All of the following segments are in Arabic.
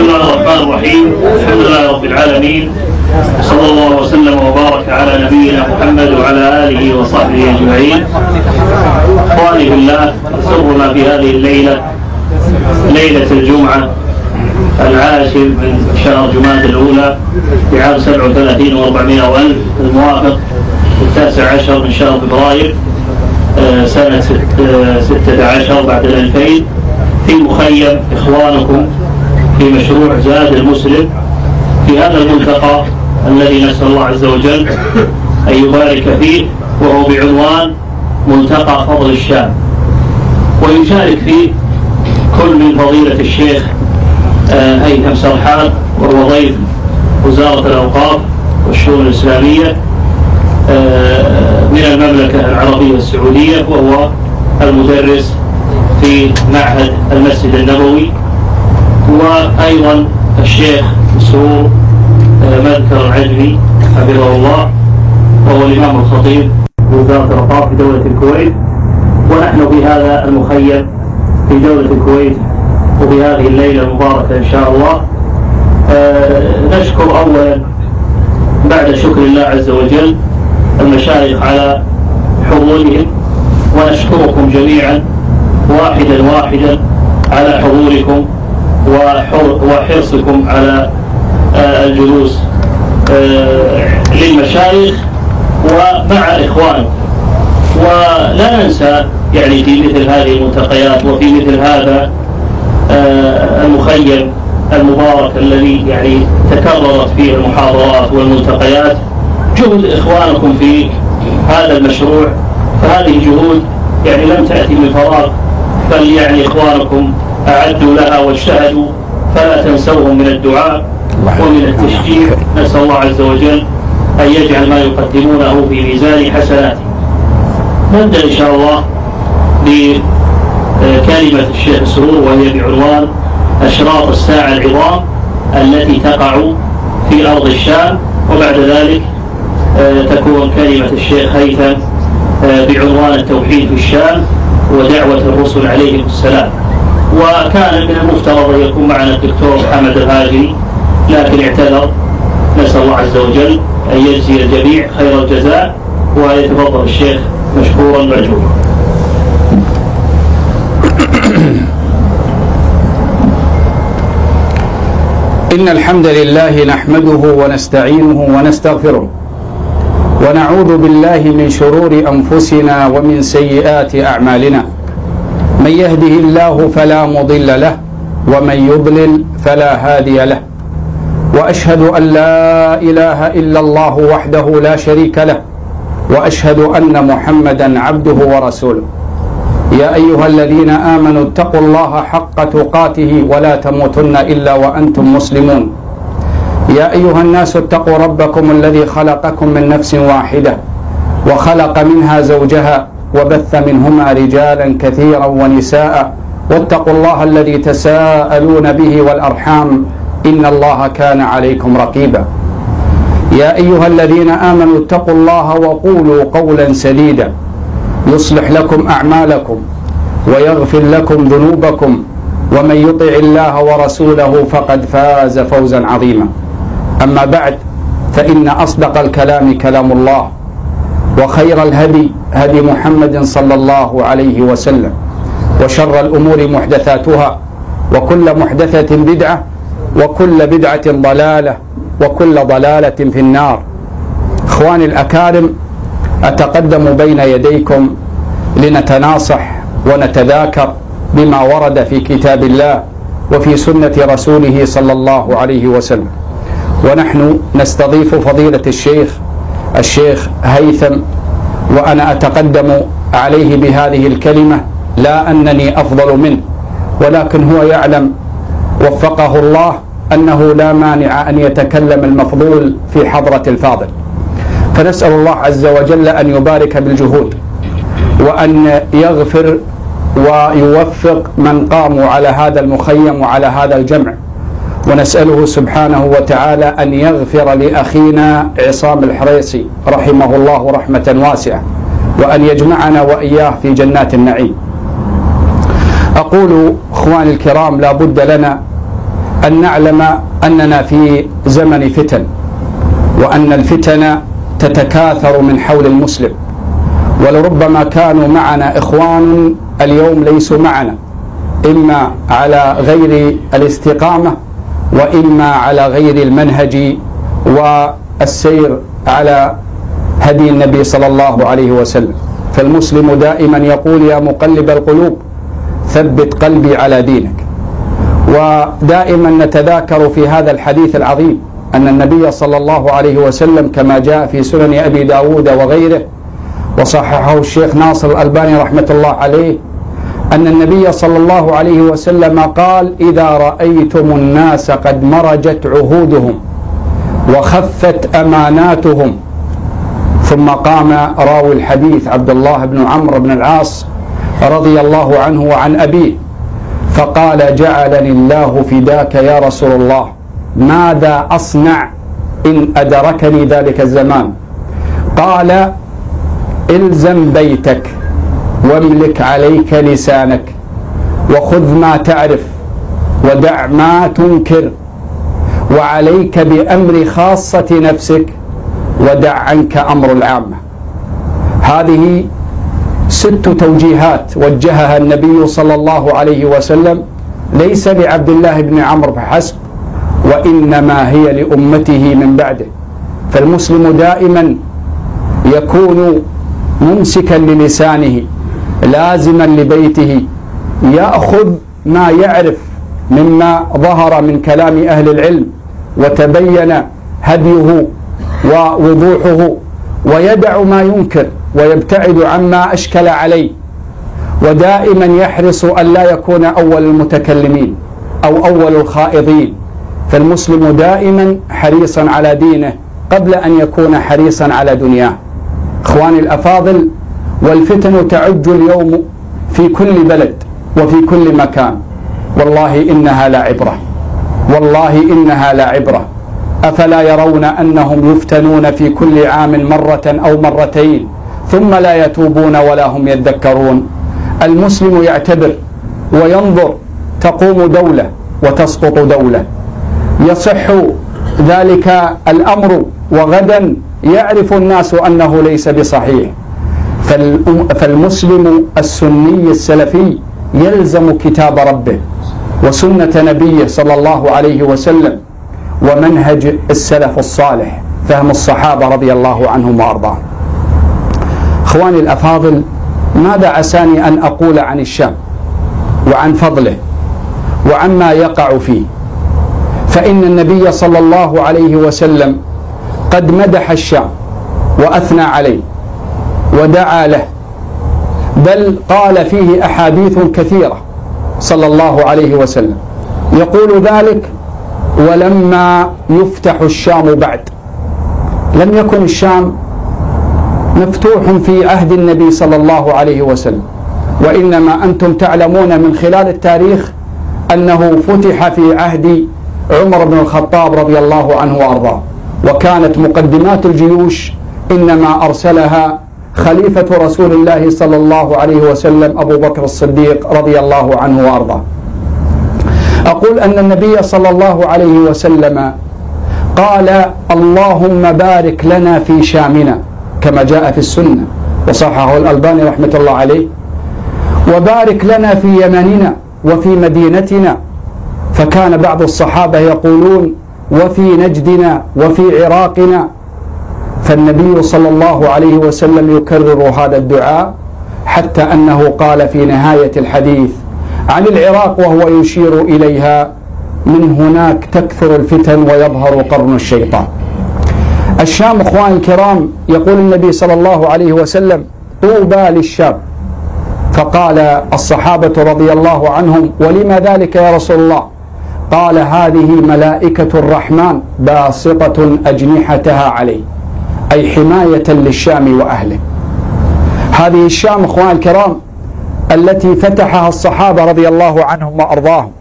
الله الرحمن الرحيم. الحمد لله رب العالمين، صلى الله وسلم وبارك على نبينا محمد وعلى آله وصحبه أجمعين. إخواني بالله، يسرنا في هذه الليلة، ليلة الجمعة 10 من شهر جمادى الأولى بعام 37 و400 وألف، الموافق 19 من شهر فبراير سنة 16 بعد 2000، في مخيم إخوانكم في مشروع زاد المسلم في هذا الملتقى الذي نسأل الله عز وجل أن يبارك فيه، وهو بعنوان ملتقى فضل الشام. ويشارك فيه كل من فضيلة الشيخ هيثم سرحان، وهو ضيف وزارة الأوقاف والشؤون الإسلامية من المملكة العربية السعودية، وهو المدرس في معهد المسجد النبوي، وأيضا الشيخ مسرور مذكر العجمي حفظه الله، وهو الإمام الخطيب بوزارة الأوقاف في دولة الكويت. ونحن في هذا المخيم في دولة الكويت وفي هذه الليلة المباركة إن شاء الله نشكر أولا بعد شكر الله عز وجل المشايخ على حضورهم، ونشكركم جميعا واحدا على حضوركم وحرصكم على الجلوس للمشايخ ومع إخوانكم. ولا ننسى يعني في مثل هذه الملتقيات وفي مثل هذا المخيم المبارك الذي يعني تكررت فيه المحاضرات والملتقيات جهد إخوانكم في هذا المشروع. فهذه الجهود يعني لم تأتي من فراغ، بل يعني إخوانكم أعدوا لها واجتهدوا، فلا تنسوهم من الدعاء ومن التشجيع. نسأل الله عز وجل أن يجعل ما يقدمونه في ميزان حسناتهم. نبدأ إن شاء الله بكلمة الشيخ مسرور، وهي بعنوان أشراط الساعة العظام التي تقع في أرض الشام، وبعد ذلك تكون كلمة الشيخ هيثم بعنوان التوحيد في الشام ودعوة الرسل عليهم السلام. وكان من المفترض أن يكون معنا الدكتور محمد الهاجري، لكن اعتذر. نسأل الله عز وجل أن يجزي الجميع خير الجزاء، ويتفضل الشيخ مشكورا مأجورا. إن الحمد لله نحمده ونستعينه ونستغفره، ونعوذ بالله من شرور أنفسنا ومن سيئات أعمالنا. من يهده الله فلا مضل له، ومن يضلل فلا هادي له. وأشهد أن لا إله إلا الله وحده لا شريك له، وأشهد أن محمدا عبده ورسوله. يا أيها الذين آمنوا اتقوا الله حق تقاته ولا تموتن إلا وأنتم مسلمون. يا أيها الناس اتقوا ربكم الذي خلقكم من نفس واحدة، وخلق منها زوجها، وبث منهما رجالا كثيرا ونساء، واتقوا الله الذي تساءلون به والأرحام، إن الله كان عليكم رقيبا. يا أيها الذين آمنوا اتقوا الله وقولوا قولا سديدا يصلح لكم أعمالكم ويغفر لكم ذنوبكم، ومن يطع الله ورسوله فقد فاز فوزا عظيما. أما بعد، فإن أصدق الكلام كلام الله، وخير الهدي هدي محمد صلى الله عليه وسلم، وشر الأمور محدثاتها، وكل محدثة بدعة، وكل بدعة ضلالة، وكل ضلالة في النار. إخواني الأكارم، أتقدم بين يديكم لنتناصح ونتذاكر بما ورد في كتاب الله وفي سنة رسوله صلى الله عليه وسلم. ونحن نستضيف فضيلة الشيخ هيثم، وأنا أتقدم عليه بهذه الكلمة، لا أنني أفضل منه، ولكن هو يعلم وفقه الله أنه لا مانع أن يتكلم المفضول في حضرة الفاضل. فنسأل الله عز وجل أن يبارك بالجهود، وأن يغفر ويوفق من قاموا على هذا المخيم وعلى هذا الجمع. ونسأله سبحانه وتعالى أن يغفر لأخينا عصام الحريصي رحمه الله رحمة واسعة، وأن يجمعنا وإياه في جنات النعيم. أقول إخواني الكرام، لا بد لنا أن نعلم أننا في زمن فتن، وأن الفتن تتكاثر من حول المسلم، ولربما كانوا معنا إخوان اليوم ليسوا معنا، إما على غير الاستقامة وإما على غير المنهج والسير على هدي النبي صلى الله عليه وسلم. فالمسلم دائما يقول: يا مقلب القلوب ثبت قلبي على دينك. ودائما نتذاكر في هذا الحديث العظيم أن النبي صلى الله عليه وسلم كما جاء في سنن أبي داود وغيره، وصححه الشيخ ناصر الألباني رحمة الله عليه، أن النبي صلى الله عليه وسلم قال: إذا رأيتم الناس قد مرجت عهودهم وخفت أماناتهم. ثم قام راوي الحديث عبد الله بن عمرو بن العاص رضي الله عنه وعن أبيه فقال: جعلني الله فداك يا رسول الله، ماذا أصنع إن أدركني ذلك الزمان؟ قال: إلزم بيتك واملك عليك لسانك وخذ ما تعرف ودع ما تنكر، وعليك بأمر خاصة نفسك ودع عنك أمر العامة. هذه 6 توجيهات وجهها النبي صلى الله عليه وسلم ليس لعبد الله بن عمرو فحسب، وإنما هي لأمته من بعده. فالمسلم دائما يكون ممسكا للسانه، لازما لبيته، يأخذ ما يعرف مما ظهر من كلام أهل العلم وتبين هديه ووضوحه، ويدع ما ينكر ويبتعد عما أشكل عليه، ودائما يحرص أن لا يكون أول المتكلمين أو أول الخائضين. فالمسلم دائما حريصا على دينه قبل أن يكون حريصا على دنياه. إخواني الأفاضل، والفتن تعج اليوم في كل بلد وفي كل مكان، والله إنها لعبرة، والله إنها لعبرة. أفلا يرون أنهم يفتنون في كل عام مرة أو مرتين ثم لا يتوبون ولا هم يذكرون؟ المسلم يعتبر وينظر، تقوم دولة وتسقط دولة، يصح ذلك الأمر وغدا يعرف الناس أنه ليس بصحيح. فالمسلم السني السلفي يلزم كتاب ربه وسنة نبيه صلى الله عليه وسلم ومنهج السلف الصالح، فهم الصحابة رضي الله عنهم وأرضاهم. إخواني الأفاضل، ماذا عساني أن أقول عن الشام وعن فضله وعما يقع فيه؟ فإن النبي صلى الله عليه وسلم قد مدح الشام وأثنى عليه ودعا له، بل قال فيه أحاديث كثيرة صلى الله عليه وسلم يقول ذلك ولما يفتح الشام بعد. لم يكن الشام مفتوح في عهد النبي صلى الله عليه وسلم، وإنما أنتم تعلمون من خلال التاريخ أنه فتح في عهد عمر بن الخطاب رضي الله عنه وأرضاه، وكانت مقدمات الجيوش إنما أرسلها خليفة رسول الله صلى الله عليه وسلم أبو بكر الصديق رضي الله عنه وأرضاه. أقول أن النبي صلى الله عليه وسلم قال: اللهم بارك لنا في شامنا، كما جاء في السنة وصححه الألباني رحمة الله عليه، وبارك لنا في يمننا وفي مدينتنا. فكان بعض الصحابة يقولون: وفي نجدنا وفي عراقنا. فالنبي صلى الله عليه وسلم يكرر هذا الدعاء، حتى أنه قال في نهاية الحديث عن العراق وهو يشير إليها: من هناك تكثر الفتن ويظهر قرن الشيطان. الشام إخواني الكرام، يقول النبي صلى الله عليه وسلم: طوبى للشام. فقال الصحابة رضي الله عنهم: ولما ذلك يا رسول الله؟ قال: هذه ملائكة الرحمن باسطة أجنحتها عليه، أي حماية للشام وأهله. هذه الشام إخواني الكرام التي فتحها الصحابة رضي الله عنهم وأرضاهم،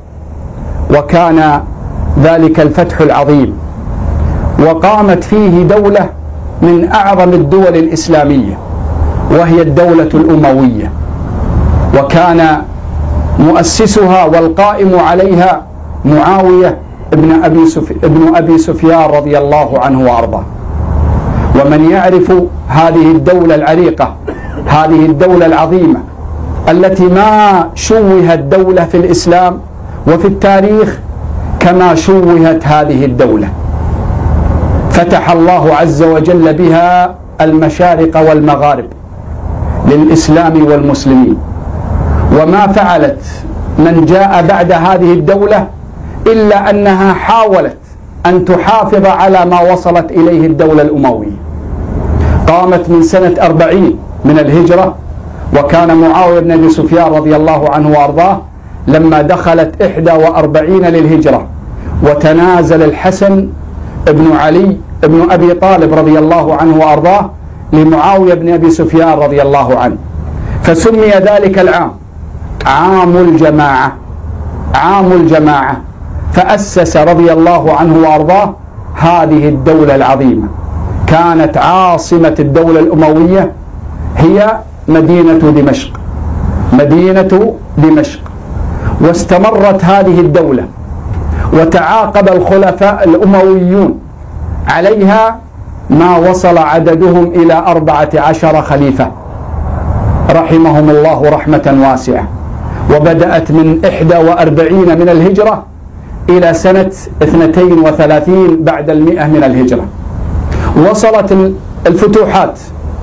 وكان ذلك الفتح العظيم، وقامت فيه دولة من أعظم الدول الإسلامية، وهي الدولة الأموية، وكان مؤسسها والقائم عليها معاوية ابن أبي سفيان رضي الله عنه وأرضاه. ومن يعرف هذه الدولة العريقة، هذه الدولة العظيمة التي ما شوهت دولة في الإسلام وفي التاريخ كما شوهت هذه الدولة، فتح الله عز وجل بها المشارق والمغارب للإسلام والمسلمين. وما فعلت من جاء بعد هذه الدولة إلا أنها حاولت أن تحافظ على ما وصلت إليه الدولة الأموية. قامت من سنة 40 من الهجرة، وكان معاوية بن أبي سفيان رضي الله عنه وأرضاه لما دخلت 41 للهجرة، وتنازل الحسن بن علي بن أبي طالب رضي الله عنه وأرضاه لمعاوية بن أبي سفيان رضي الله عنه، فسمي ذلك العام عام الجماعة، عام الجماعة. فأسس رضي الله عنه وأرضاه هذه الدولة العظيمة. كانت عاصمة الدولة الأموية هي مدينة دمشق، مدينة دمشق. واستمرت هذه الدولة وتعاقب الخلفاء الأمويون عليها ما وصل عددهم إلى 14 خليفة رحمهم الله رحمة واسعة. وبدأت من 41 من الهجرة إلى سنة 32 بعد 100 من الهجرة. وصلت الفتوحات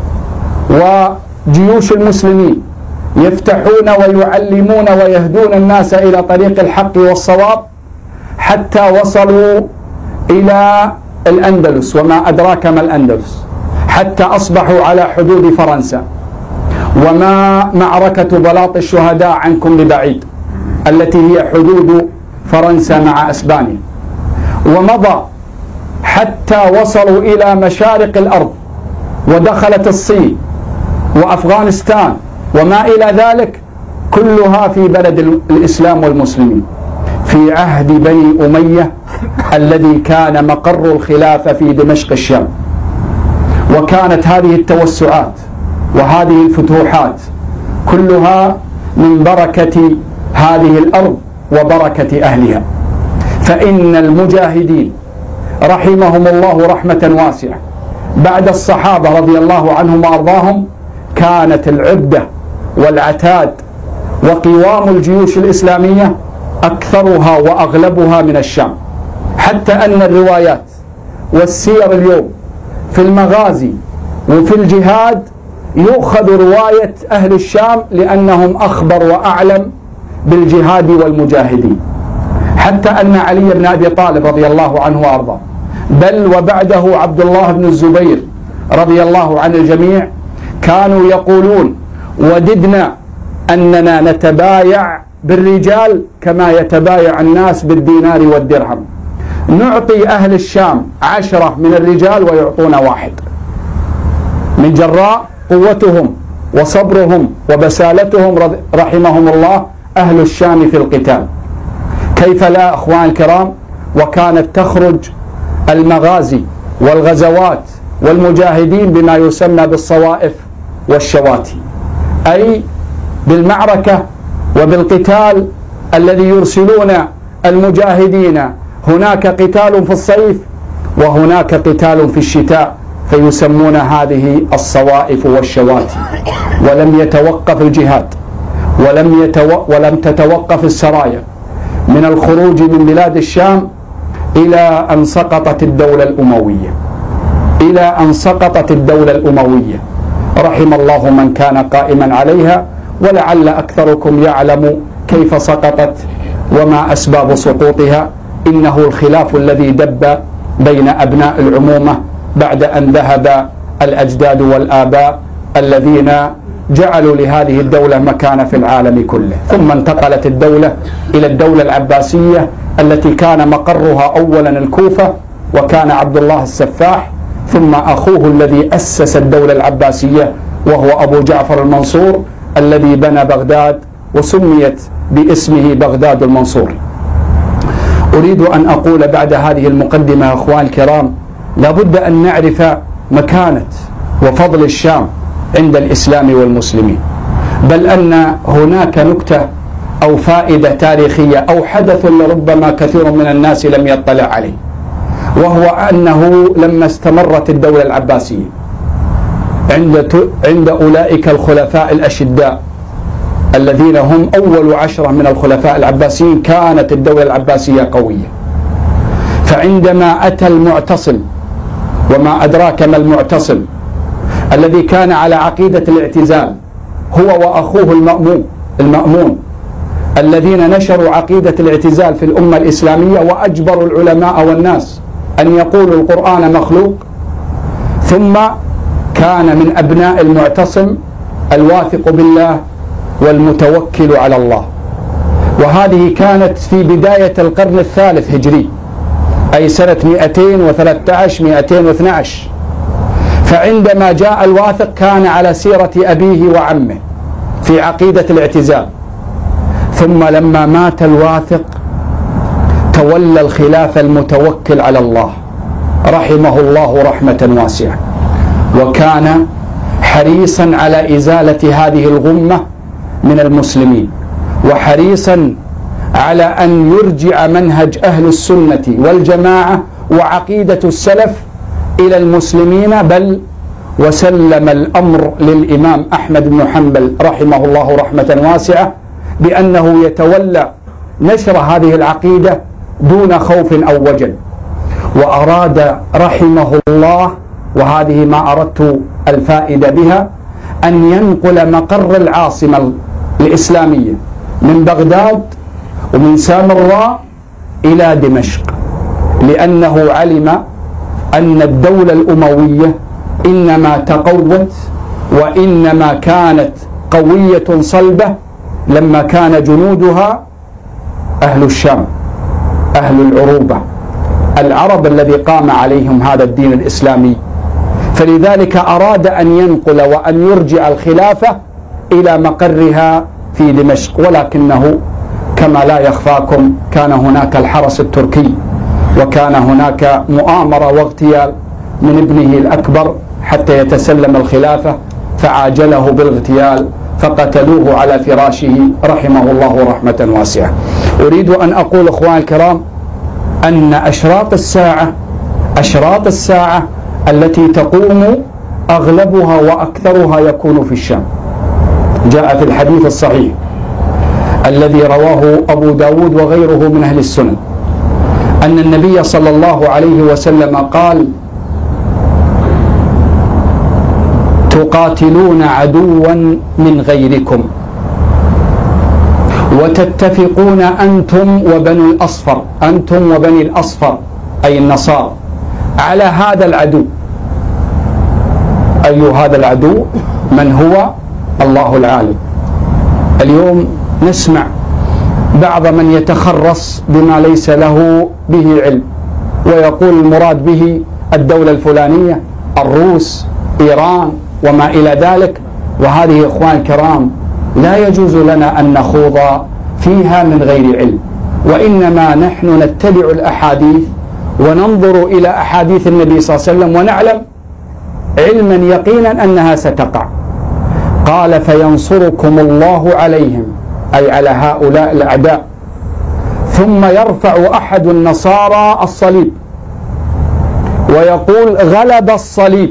وجيوش المسلمين يفتحون ويعلمون ويهدون الناس إلى طريق الحق والصواب حتى وصلوا إلى الأندلس، وما أدراك ما الأندلس، حتى أصبحوا على حدود فرنسا. وما معركة بلاط الشهداء عنكم ببعيد التي هي حدود فرنسا مع أسبانيا. ومضى حتى وصلوا إلى مشارق الأرض، ودخلت الصين وأفغانستان وما إلى ذلك، كلها في بلد الإسلام والمسلمين في عهد بني أمية الذي كان مقر الخلافة في دمشق الشام. وكانت هذه التوسعات وهذه الفتوحات كلها من بركة هذه الأرض وبركة أهلها. فإن المجاهدين رحمهم الله رحمة واسعة بعد الصحابة رضي الله عنهم وأرضاهم كانت العدة والعتاد وقوام الجيوش الإسلامية أكثرها وأغلبها من الشام، حتى أن الروايات والسير اليوم في المغازي وفي الجهاد يؤخذ رواية أهل الشام لأنهم أخبر وأعلم بالجهاد والمجاهدين، حتى أن علي بن أبي طالب رضي الله عنه وأرضاه بل وبعده عبد الله بن الزبير رضي الله عن الجميع كانوا يقولون: وددنا أننا نتبايع بالرجال كما يتبايع الناس بالدينار والدرهم، نعطي أهل الشام 10 من الرجال ويعطونا 1، من جراء قوتهم وصبرهم وبسالتهم رحمهم الله أهل الشام في القتال. كيف لا أخوان الكرام؟ وكانت تخرج المغازي والغزوات والمجاهدين بما يسمى بالصوائف والشواتي، أي بالمعركة وبالقتال الذي يرسلون المجاهدين. هناك قتال في الصيف وهناك قتال في الشتاء، فيسمون هذه الصوائف والشواتي. ولم يتوقف الجهاد ولم تتوقف السرايا من الخروج من بلاد الشام إلى أن سقطت الدولة الأموية، إلى أن سقطت الدولة الأموية. رحم الله من كان قائما عليها، ولعل أكثركم يعلم كيف سقطت وما أسباب سقوطها. إنه الخلاف الذي دب بين أبناء العمومة بعد أن ذهب الأجداد والآباء الذين جعلوا لهذه الدولة مكانة في العالم كله. ثم انتقلت الدولة إلى الدولة العباسية التي كان مقرها أولا الكوفة، وكان عبد الله السفاح، ثم أخوه الذي أسس الدولة العباسية وهو أبو جعفر المنصور الذي بنى بغداد وسميت باسمه بغداد المنصور. أريد أن أقول بعد هذه المقدمة أخوان الكرام، لابد أن نعرف مكانة وفضل الشام عند الإسلام والمسلمين، بل أن هناك نكتة أو فائدة تاريخية أو حدث لربما كثير من الناس لم يطلع عليه، وهو أنه لما استمرت الدولة العباسية عند أولئك الخلفاء الأشداء الذين هم أول 10 من الخلفاء العباسيين، كانت الدولة العباسية قوية. فعندما أتى المعتصم، وما أدراك ما المعتصم، الذي كان على عقيدة الاعتزال هو وأخوه المأمون الذين نشروا عقيدة الاعتزال في الأمة الإسلامية وأجبروا العلماء والناس أن يقولوا القرآن مخلوق، ثم كان من أبناء المعتصم الواثق بالله والمتوكل على الله. وهذه كانت في بداية القرن الثالث هجري، أي سنة 213-212. فعندما جاء الواثق كان على سيرة أبيه وعمه في عقيدة الاعتزال، ثم لما مات الواثق تولى الخلافة المتوكل على الله رحمه الله رحمة واسعة، وكان حريصا على إزالة هذه الغمة من المسلمين، وحريصا على أن يرجع منهج أهل السنة والجماعة وعقيدة السلف إلى المسلمين، بل وسلم الأمر للإمام أحمد بن حنبل رحمه الله رحمة واسعة بأنه يتولى نشر هذه العقيدة دون خوف أو وجل. وأراد رحمه الله، وهذه ما أردت الفائدة بها، أن ينقل مقر العاصمة الإسلامية من بغداد ومن سامراء إلى دمشق، لأنه علم أن الدولة الأموية إنما تقوت وإنما كانت قوية صلبة لما كان جنودها أهل الشام، أهل العروبة، العرب الذي قام عليهم هذا الدين الإسلامي. فلذلك أراد أن ينقل وأن يرجع الخلافة إلى مقرها في دمشق، ولكنه كما لا يخفاكم كان هناك الحرس التركي، وكان هناك مؤامرة واغتيال من ابنه الأكبر حتى يتسلم الخلافة، فعاجله بالاغتيال فقتلوه على فراشه رحمه الله رحمة واسعة. أريد أن أقول أخوان الكرام أن أشراط الساعة التي تقوم أغلبها وأكثرها يكون في الشام. جاء في الحديث الصحيح الذي رواه أبو داود وغيره من أهل السنن أن النبي صلى الله عليه وسلم قال: تقاتلون عدوا من غيركم وتتفقون أنتم وبني الأصفر أي النصارى على هذا العدو. أي هذا العدو؟ من هو؟ الله العالم. اليوم نسمع بعض من يتخرص بما ليس له به علم ويقول المراد به الدولة الفلانية، الروس، إيران وما إلى ذلك، وهذه إخوان الكرام لا يجوز لنا أن نخوض فيها من غير علم، وإنما نحن نتبع الأحاديث وننظر إلى أحاديث النبي صلى الله عليه وسلم ونعلم علما يقينا أنها ستقع. قال: فينصركم الله عليهم، أي على هؤلاء الأعداء، ثم يرفع أحد النصارى الصليب ويقول: غلب الصليب،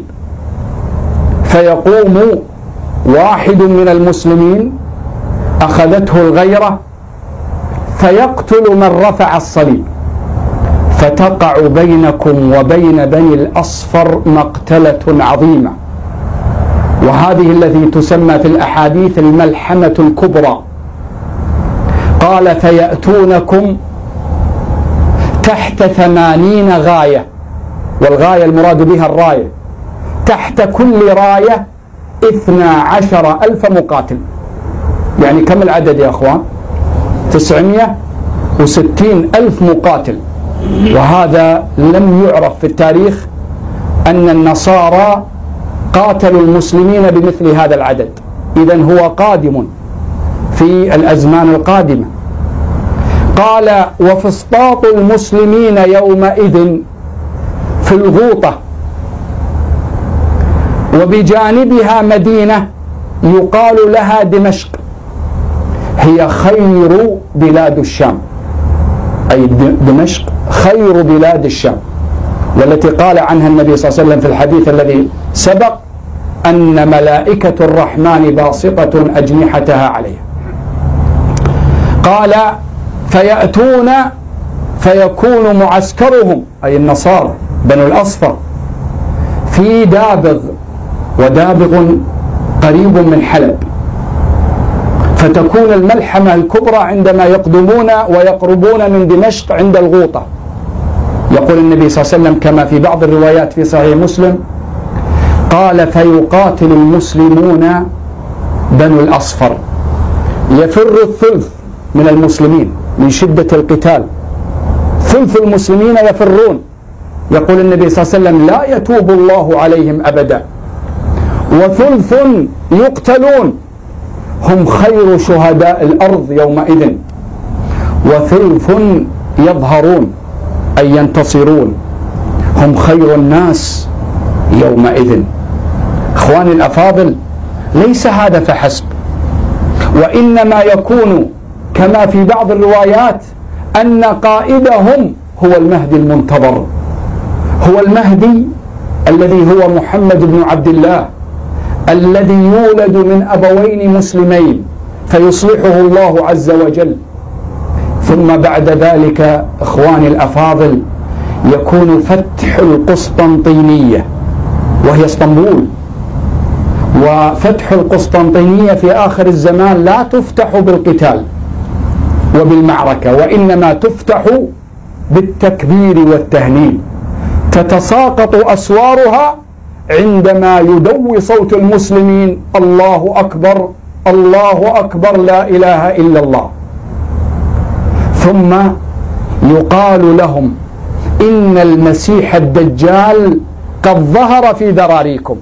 فيقوم واحد من المسلمين أخذته الغيرة فيقتل من رفع الصليب، فتقع بينكم وبين بني الأصفر مقتلة عظيمة، وهذه التي تسمى في الأحاديث الملحمة الكبرى. قال: فيأتونكم تحت 80 غاية، والغاية المراد بها الراية، تحت كل راية 12,000 مقاتل. يعني كم العدد يا أخوان؟ 960,000 مقاتل. وهذا لم يعرف في التاريخ أن النصارى قاتلوا المسلمين بمثل هذا العدد. إذن هو قادم في الأزمان القادمة. قال: وفسطاط المسلمين يومئذ في الغوطة، وبجانبها مدينة يقال لها دمشق، هي خير بلاد الشام، أي دمشق خير بلاد الشام، والتي قال عنها النبي صلى الله عليه وسلم في الحديث الذي سبق أن ملائكة الرحمن باسطة أجنحتها عليها. قال فيأتون فيكون معسكرهم أي النصارى بنو الأصفر في دابغ، ودابغ قريب من حلب، فتكون الملحمة الكبرى عندما يقدمون ويقربون من دمشق عند الغوطة. يقول النبي صلى الله عليه وسلم كما في بعض الروايات في صحيح مسلم قال فيقاتل المسلمون بنو الأصفر، يفر الثلث من المسلمين من شدة القتال، ثلث المسلمين يفرون. يقول النبي صلى الله عليه وسلم لا يتوب الله عليهم أبدا، وثلث يقتلون هم خير شهداء الأرض يومئذ، وثلث يظهرون أي ينتصرون هم خير الناس يومئذ. إخواني الأفاضل، ليس هذا فحسب، وإنما يكون كما في بعض الروايات أن قائدهم هو المهدي المنتظر، هو المهدي الذي هو محمد بن عبد الله، الذي يولد من أبوين مسلمين فيصلحه الله عز وجل. ثم بعد ذلك إخواني الأفاضل يكون فتح القسطنطينية وهي اسطنبول، وفتح القسطنطينية في آخر الزمان لا تفتح بالقتال وبالمعركة، وإنما تفتح بالتكبير والتهليل، تتساقط أسوارها عندما يدوي صوت المسلمين الله أكبر الله أكبر لا إله إلا الله. ثم يقال لهم إن المسيح الدجال قد ظهر في ذراريكم،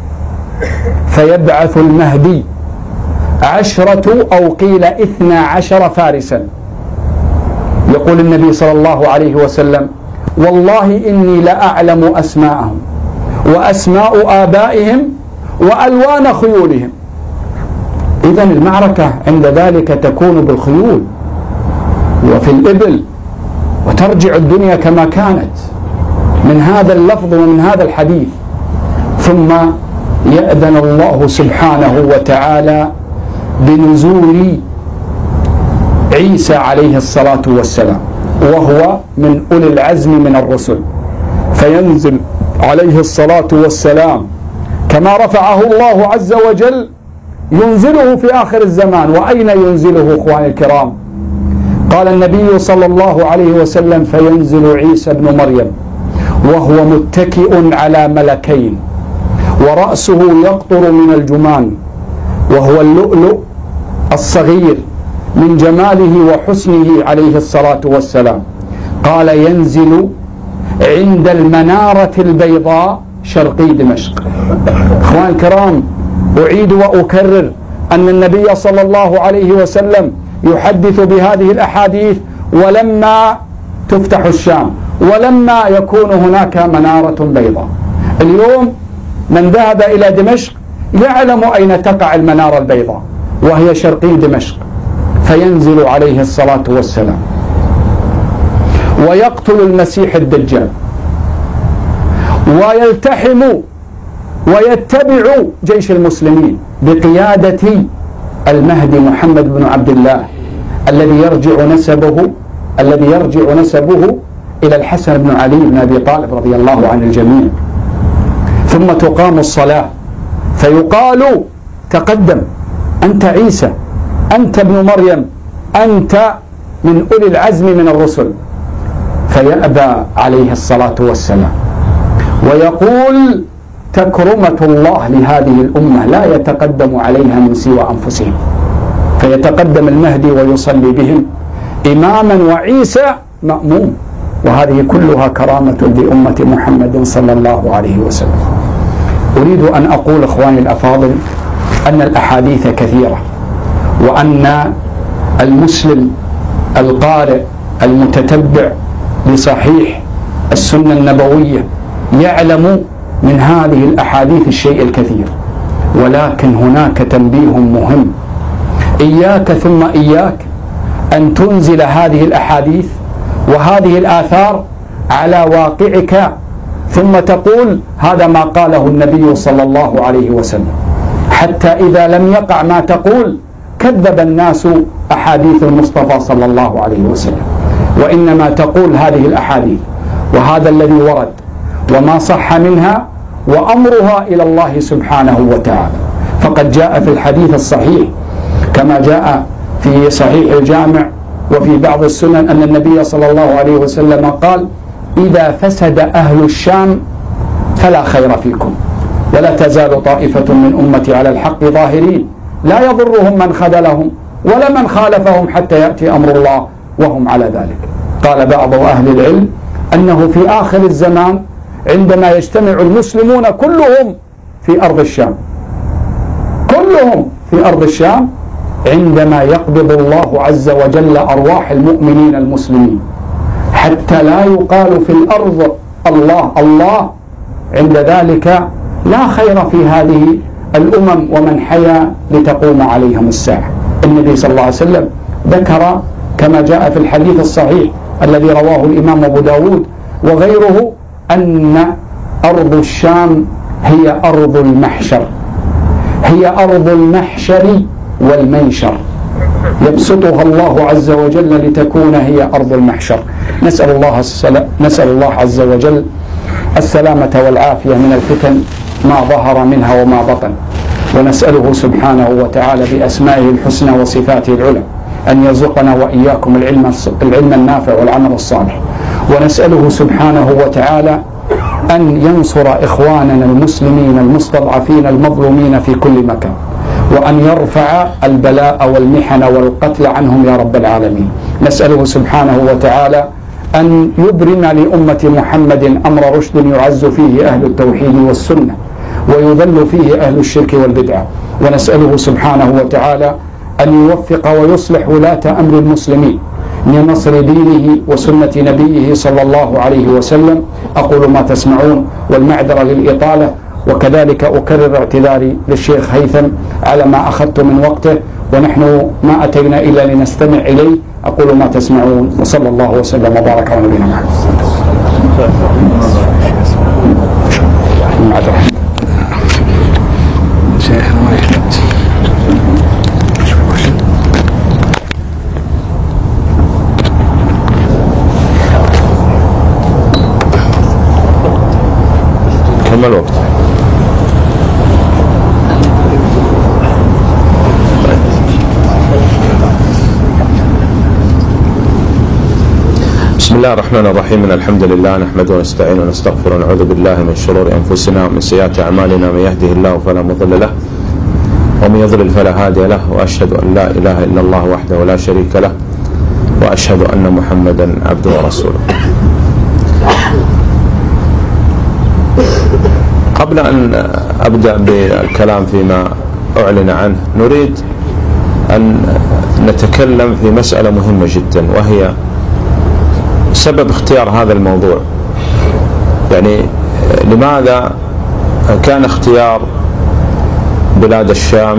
فيبعث المهدي 10 أو قيل 12 فارسا. يقول النبي صلى الله عليه وسلم والله إني لأعلم أسماءهم وأسماء آبائهم وألوان خيولهم. إذن المعركة عند ذلك تكون بالخيول وفي الإبل، وترجع الدنيا كما كانت من هذا اللفظ ومن هذا الحديث. ثم يأذن الله سبحانه وتعالى بنزول عيسى عليه الصلاة والسلام، وهو من أولي العزم من الرسل، فينزل عليه الصلاة والسلام كما رفعه الله عز وجل ينزله في آخر الزمان. وأين ينزله إخواني الكرام؟ قال النبي صلى الله عليه وسلم فينزل عيسى بن مريم وهو متكئ على ملكين، ورأسه يقطر من الجمان، وهو اللؤلؤ الصغير من جماله وحسنه عليه الصلاة والسلام. قال ينزل عند المنارة البيضاء شرقي دمشق. إخوان الكرام، أعيد وأكرر أن النبي صلى الله عليه وسلم يحدث بهذه الأحاديث ولما تفتح الشام، ولما يكون هناك منارة بيضاء. اليوم من ذهب إلى دمشق يعلم أين تقع المنارة البيضاء، وهي شرقي دمشق. فينزل عليه الصلاة والسلام ويقتل المسيح الدجال، ويلتحم ويتبع جيش المسلمين بقيادة المهدي محمد بن عبد الله الذي يرجع نسبه إلى الحسن بن علي بن أبي طالب رضي الله عن الجميع. ثم تقام الصلاة فيقال تقدم أنت عيسى، أنت ابن مريم، أنت من أولي العزم من الرسل. فيأبى عليه الصلاة والسلام ويقول تكرمة الله لهذه الأمة لا يتقدم عليها من سوى أنفسهم. فيتقدم المهدي ويصلي بهم إماما وعيسى مأموم، وهذه كلها كرامة لأمة محمد صلى الله عليه وسلم. أريد أن أقول إخواني الأفاضل أن الأحاديث كثيرة، وأن المسلم القارئ المتتبع لصحيح السنة النبوية يعلم من هذه الأحاديث الشيء الكثير. ولكن هناك تنبيه مهم إياك ثم إياك أن تنزل هذه الأحاديث وهذه الآثار على واقعك ثم تقول هذا ما قاله النبي صلى الله عليه وسلم، حتى إذا لم يقع ما تقول كذب الناس أحاديث المصطفى صلى الله عليه وسلم. وإنما تقول هذه الأحاديث وهذا الذي ورد وما صح منها وأمرها إلى الله سبحانه وتعالى. فقد جاء في الحديث الصحيح كما جاء في صحيح الجامع وفي بعض السنن أن النبي صلى الله عليه وسلم قال إذا فسد أهل الشام فلا خير فيكم ولا تزال طائفة من أمتي على الحق ظاهرين لا يضرهم من خذلهم ولا من خالفهم حتى يأتي أمر الله وهم على ذلك. قال بعض أهل العلم أنه في آخر الزمان عندما يجتمع المسلمون كلهم في أرض الشام، كلهم في أرض الشام، عندما يقبض الله عز وجل أرواح المؤمنين المسلمين حتى لا يقال في الأرض الله الله، عند ذلك لا خير في هذه الأمم ومن حيا لتقوم عليهم الساعة. النبي صلى الله عليه وسلم ذكر كما جاء في الحديث الصحيح الذي رواه الإمام أبو داود وغيره أن أرض الشام هي أرض المحشر، هي أرض المحشر والمنشر، يبسطها الله عز وجل لتكون هي أرض المحشر. نسأل الله عز وجل السلامة والعافية من الفتن ما ظهر منها وما بطن، ونسأله سبحانه وتعالى بأسمائه الحسنى وصفاته العلى أن يرزقنا وإياكم العلم النافع والعمل الصالح، ونسأله سبحانه وتعالى أن ينصر إخواننا المسلمين المستضعفين المظلومين في كل مكان، وأن يرفع البلاء والمحن والقتل عنهم يا رب العالمين. نسأله سبحانه وتعالى أن يبرم لأمة محمد أمر رشد يعز فيه أهل التوحيد والسنة ويذل فيه أهل الشرك والبدعة، ونسأله سبحانه وتعالى أن يوفق ويصلح ولاة أمر المسلمين لنصر دينه وسنة نبيه صلى الله عليه وسلم. أقول ما تسمعون والمعذرة للإطالة، وكذلك أكرر اعتذاري للشيخ هيثم على ما أخذت من وقته، ونحن ما أتينا إلا لنستمع إليه. أقول ما تسمعون وصلى الله وسلم وبارك على نبينا محمد. كم الوقت؟ بسم الله الرحمن الرحيم. الحمد لله نحمده ونستعينه ونستغفره ونعوذ بالله من شرور أنفسنا ومن سيئات أعمالنا، من يهده الله فلا مضل له ومن يضلل فلا هادي له، وأشهد أن لا إله إلا الله وحده لا شريك له، وأشهد أن محمدا عبده ورسوله. قبل أن أبدأ بالكلام فيما أعلن عنه، نريد أن نتكلم في مسألة مهمة جدا، وهي سبب اختيار هذا الموضوع. يعني لماذا كان اختيار بلاد الشام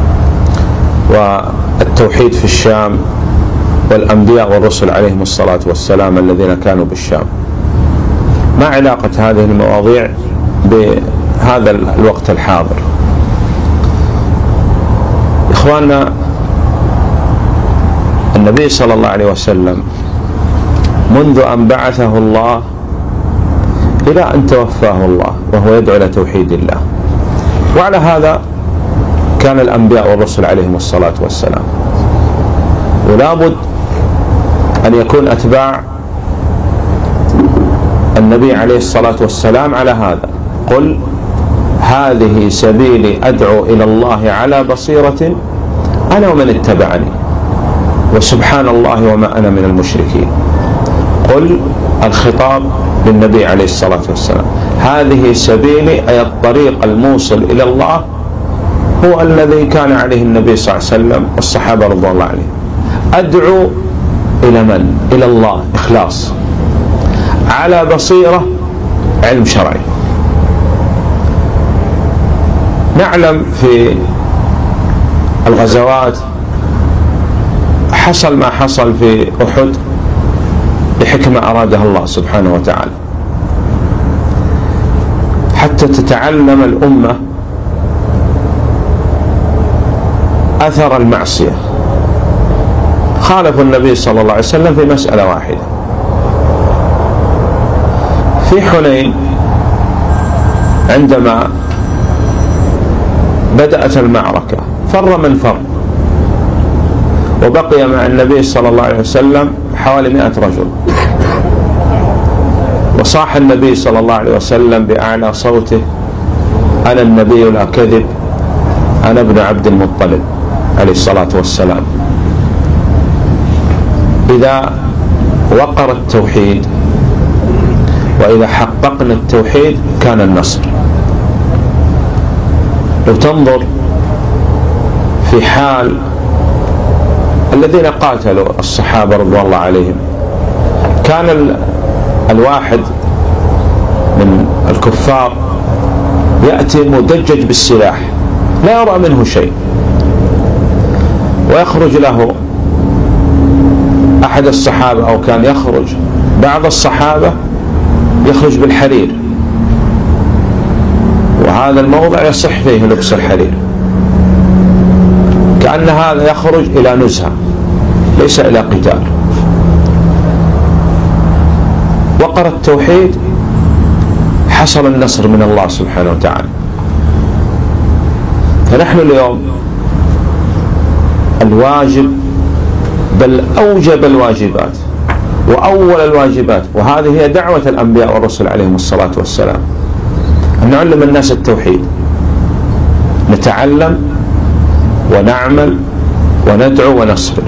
والتوحيد في الشام والأنبياء والرسل عليهم الصلاة والسلام الذين كانوا بالشام؟ ما علاقة هذه المواضيع بهذا الوقت الحاضر؟ إخواننا، النبي صلى الله عليه وسلم منذ أن بعثه الله إلى أن توفاه الله وهو يدعو إلى توحيد الله، وعلى هذا كان الأنبياء والرسل عليهم الصلاة والسلام، ولا بد أن يكون أتباع النبي عليه الصلاة والسلام على هذا. قل هذه سبيلي أدعو إلى الله على بصيرة أنا ومن اتبعني وسبحان الله وما أنا من المشركين. قل الخطاب للنبي عليه الصلاة والسلام، هذه سبيلي أي الطريق الموصل إلى الله هو الذي كان عليه النبي صلى الله عليه وسلم والصحابة رضي الله عليهم. أدعو إلى من؟ إلى الله، إخلاص، على بصيرة، علم شرعي. نعلم في الغزوات حصل ما حصل في أحد بحكمة أرادها الله سبحانه وتعالى، حتى تتعلم الأمة أثر المعصية. خالف النبي صلى الله عليه وسلم في مسألة واحدة. في حنين عندما بدأت المعركة فر من فر، وبقي مع النبي صلى الله عليه وسلم حوالي 100 رجل، وصاح النبي صلى الله عليه وسلم بأعلى صوته: أنا النبي لا كذب، أنا ابن عبد المطلب عليه الصلاة والسلام. إذا وقر التوحيد وإذا حققنا التوحيد كان النصر. لو تنظر في حال الذين قاتلوا الصحابة رضوان الله عليهم، كان الواحد من الكفار يأتي مدجج بالسلاح لا يرى منه شيء، ويخرج له أحد الصحابة، أو كان يخرج بعض الصحابة يخرج بالحرير، وهذا الموضع يصح فيه لبس الحرير، كأن هذا يخرج إلى نزهة ليس إلى قتال. وقر التوحيد حصل النصر من الله سبحانه وتعالى. فنحن اليوم الواجب، بل أوجب الواجبات وأول الواجبات، وهذه هي دعوة الأنبياء والرسل عليهم الصلاة والسلام، أن نعلم الناس التوحيد، نتعلم ونعمل وندعو ونصبر.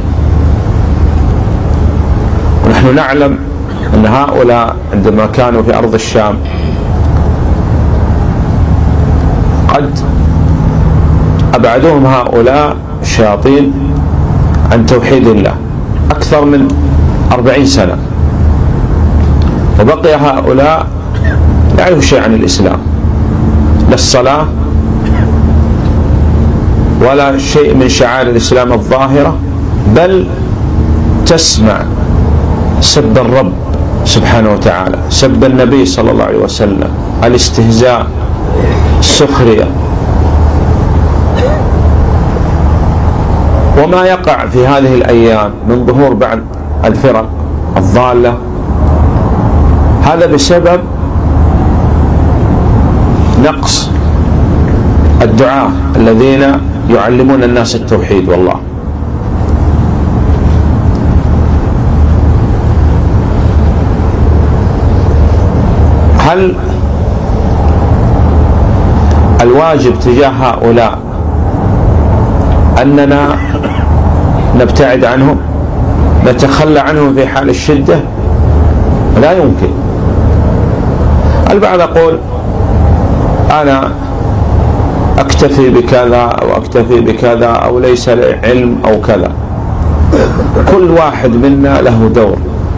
ونحن نعلم أن هؤلاء عندما كانوا في أرض الشام قد أبعدهم هؤلاء الشياطين عن توحيد الله أكثر من 40 سنة، وبقي هؤلاء لا يعرفوا شيء عن الإسلام، لا الصلاة ولا شيء من شعائر الإسلام الظاهرة، بل تسمع سب الرب سبحانه وتعالى، سب النبي صلى الله عليه وسلم، الاستهزاء، السخرية، وما يقع في هذه الأيام من ظهور بعض الفرق الضالة، هذا بسبب نقص الدعاة الذين يعلمون الناس التوحيد. والله هل الواجب تجاه هؤلاء أننا نبتعد عنهم، نتخلى عنهم في حال الشدة؟ لا يمكن. البعض يقول أنا أكتفي بكذا أو أكتفي بكذا أو ليس لي علم أو كذا. كل واحد منا له دور.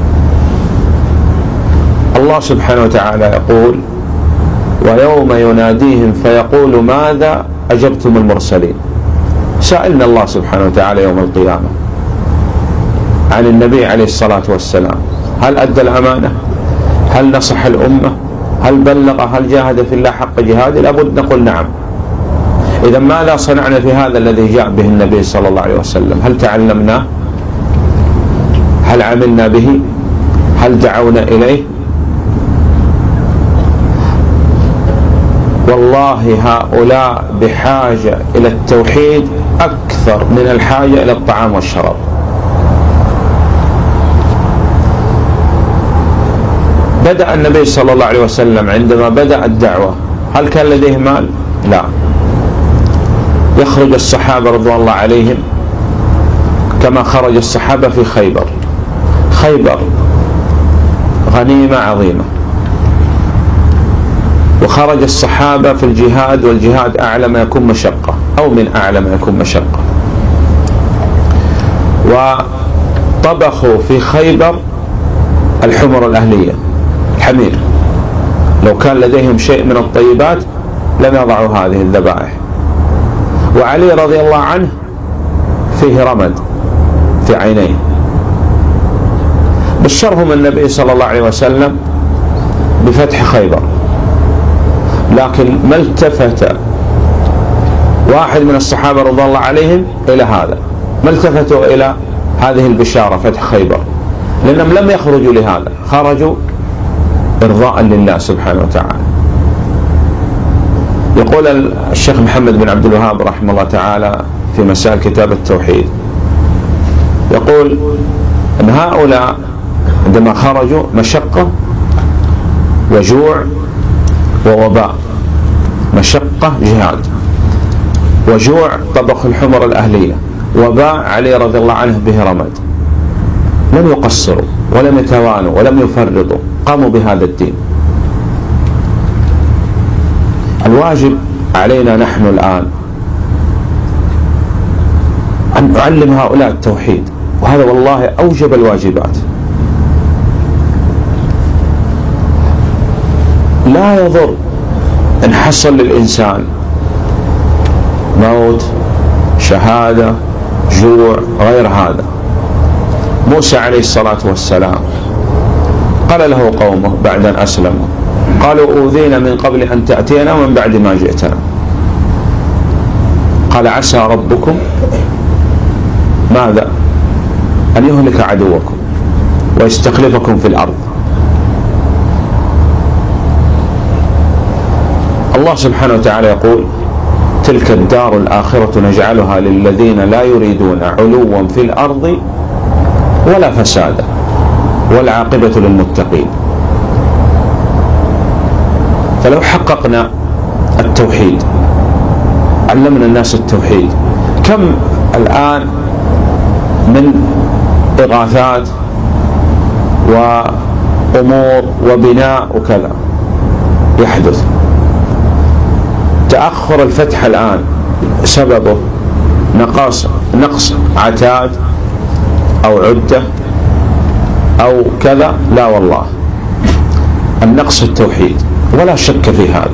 الله سبحانه وتعالى يقول: ويوم يناديهم فيقول ماذا أجبتم المرسلين. سألنا الله سبحانه وتعالى يوم القيامة عن النبي عليه الصلاة والسلام: هل أدى الأمانة؟ هل نصح الأمة؟ هل بلغ؟ هل جاهد في الله حق جهاده؟ لابد نقول نعم. إذا ماذا صنعنا في هذا الذي جاء به النبي صلى الله عليه وسلم؟ هل تعلمناه؟ هل عملنا به؟ هل دعونا إليه؟ والله هؤلاء بحاجة إلى التوحيد أكثر من الحاجة إلى الطعام والشراب. بدأ النبي صلى الله عليه وسلم عندما بدأ الدعوة هل كان لديه مال؟ لا. يخرج الصحابة رضوان الله عليهم كما خرج الصحابة في خيبر. خيبر غنيمة عظيمة، وخرج الصحابة في الجهاد، والجهاد أعلى ما يكون مشقة أو من أعلى ما يكون مشقة، وطبخوا في خيبر الحمر الأهلية، الحمير. لو كان لديهم شيء من الطيبات لم يضعوا هذه الذبائح. وعلي رضي الله عنه فيه رمد، في عينيه. بشرهم النبي صلى الله عليه وسلم بفتح خيبر، لكن ما التفت واحد من الصحابة رضي الله عليهم إلى هذا، ما التفتوا إلى هذه البشارة فتح خيبر، لأنهم لم يخرجوا لهذا، خرجوا إرضاء لله سبحانه وتعالى. يقول الشيخ محمد بن عبد الوهاب رحمه الله تعالى في مسائل كتاب التوحيد، يقول أن هؤلاء عندما خرجوا مشقة وجوع ووباء، مشقة جهاد، وجوع طبخ الحمر الأهلية، وباء علي رضي الله عنه به رمد. لم يقصروا ولم يتوانوا ولم يفرطوا، قاموا بهذا الدين. الواجب علينا نحن الآن أن نعلم هؤلاء التوحيد، وهذا والله أوجب الواجبات. لا يضر إن حصل للإنسان موت، شهادة، جوع، غير هذا. موسى عليه الصلاة والسلام قال له قومه بعد أن أسلموا، قالوا أوذينا من قبل أن تأتينا ومن بعد ما جئتنا. قال عسى ربكم ماذا؟ أن يهلك عدوكم ويستخلفكم في الأرض. الله سبحانه وتعالى يقول تلك الدار الآخرة نجعلها للذين لا يريدون علوا في الأرض ولا فسادا والعاقبة للمتقين. فلو حققنا التوحيد، علمنا الناس التوحيد، كم الآن من إغاثات وأمور وبناء وكذا يحدث. تأخر الفتح الآن سببه نقص عتاد أو عدة أو كذا؟ لا والله، النقص التوحيد ولا شك في هذا.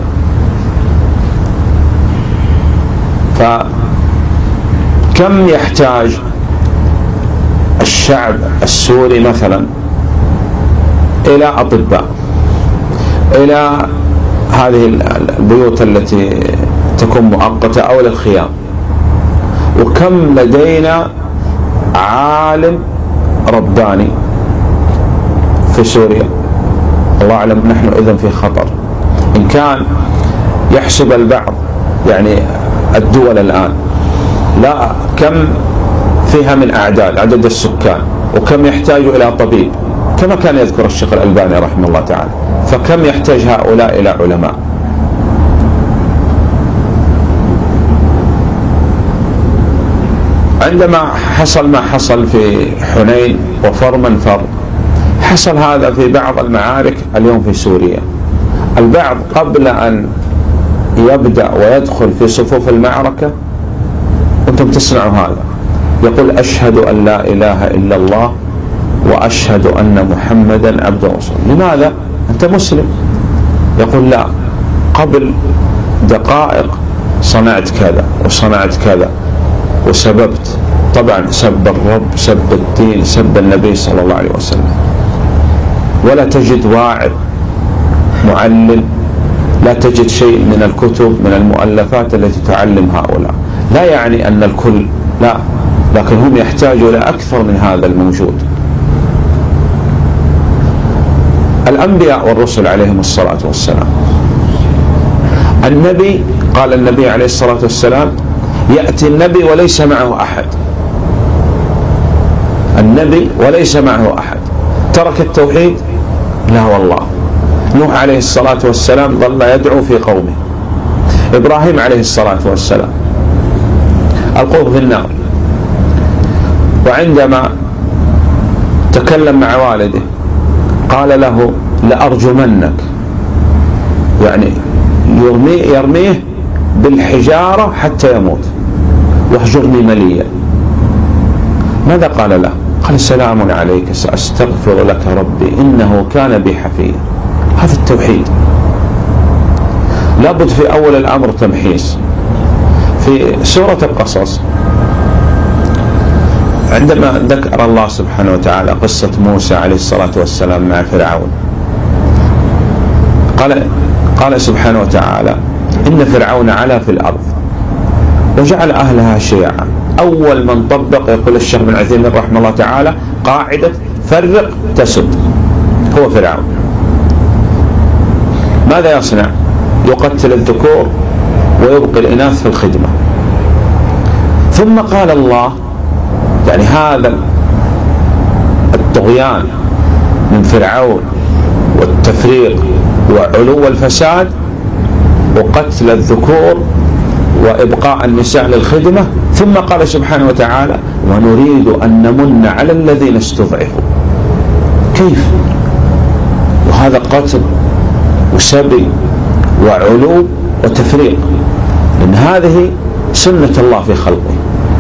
فكم يحتاج الشعب السوري مثلا إلى أطباء، إلى هذه البيوت التي تكون مؤقتة أو للخيام، وكم لدينا عالم رباني في سوريا. الله أعلم نحن إذن في خطر. إن كان يحسب البعض يعني الدول الآن لا كم فيها من أعداد عدد السكان، وكم يحتاج إلى طبيب كما كان يذكر الشيخ الألباني رحمه الله تعالى، فكم يحتاج هؤلاء إلى علماء. عندما حصل ما حصل في حنين وفرمنفر، حصل هذا في بعض المعارك اليوم في سوريا. البعض قبل أن يبدأ ويدخل في صفوف المعركة، أنتم تسمعوا هذا، يقول أشهد أن لا إله إلا الله وأشهد أن محمدا عبده ورسوله. لماذا؟ أنت مسلم. يقول لا، قبل دقائق صنعت كذا وصنعت كذا وسببت. طبعا سب الرب، سب الدين، سب النبي صلى الله عليه وسلم. ولا تجد واعظ معلم، لا تجد شيء من الكتب من المؤلفات التي تعلم هؤلاء. لا يعني أن الكل لا، لكن هم يحتاجوا إلى أكثر من هذا الموجود. الأنبياء والرسل عليهم الصلاة والسلام، النبي قال النبي عليه الصلاة والسلام يأتي النبي وليس معه أحد، النبي وليس معه أحد. ترك التوحيد؟ لا والله. نوح عليه الصلاة والسلام ظل يدعو في قومه. إبراهيم عليه الصلاة والسلام ألقوه في النار، وعندما تكلم مع والده قال له لأرجمنك، يعني يرميه بالحجارة حتى يموت، واهجرني مليا. ماذا قال له؟ قال سلام عليك سأستغفر لك ربي إنه كان بي حفيا. هذا التوحيد. لابد في أول الأمر تمحيص. في سورة القصص عندما ذكر الله سبحانه وتعالى قصة موسى عليه الصلاة والسلام مع فرعون، قال سبحانه وتعالى: إن فرعون علا في الأرض وجعل أهلها شيعا. أول من طبق، يقول الشيخ بن عثيمين رحمه الله تعالى، قاعدة فرق تسد، هو فرعون. ماذا يصنع؟ يقتل الذكور ويبقي الإناث في الخدمة. ثم قال الله، يعني هذا الطغيان من فرعون والتفريق وعلو الفساد وقتل الذكور وإبقاء النساء للخدمة، ثم قال سبحانه وتعالى: ونريد أن نمن على الذين استضعفوا. كيف؟ وهذا قتل وسبي وعلو وتفريق، لأن هذه سنة الله في خلقه،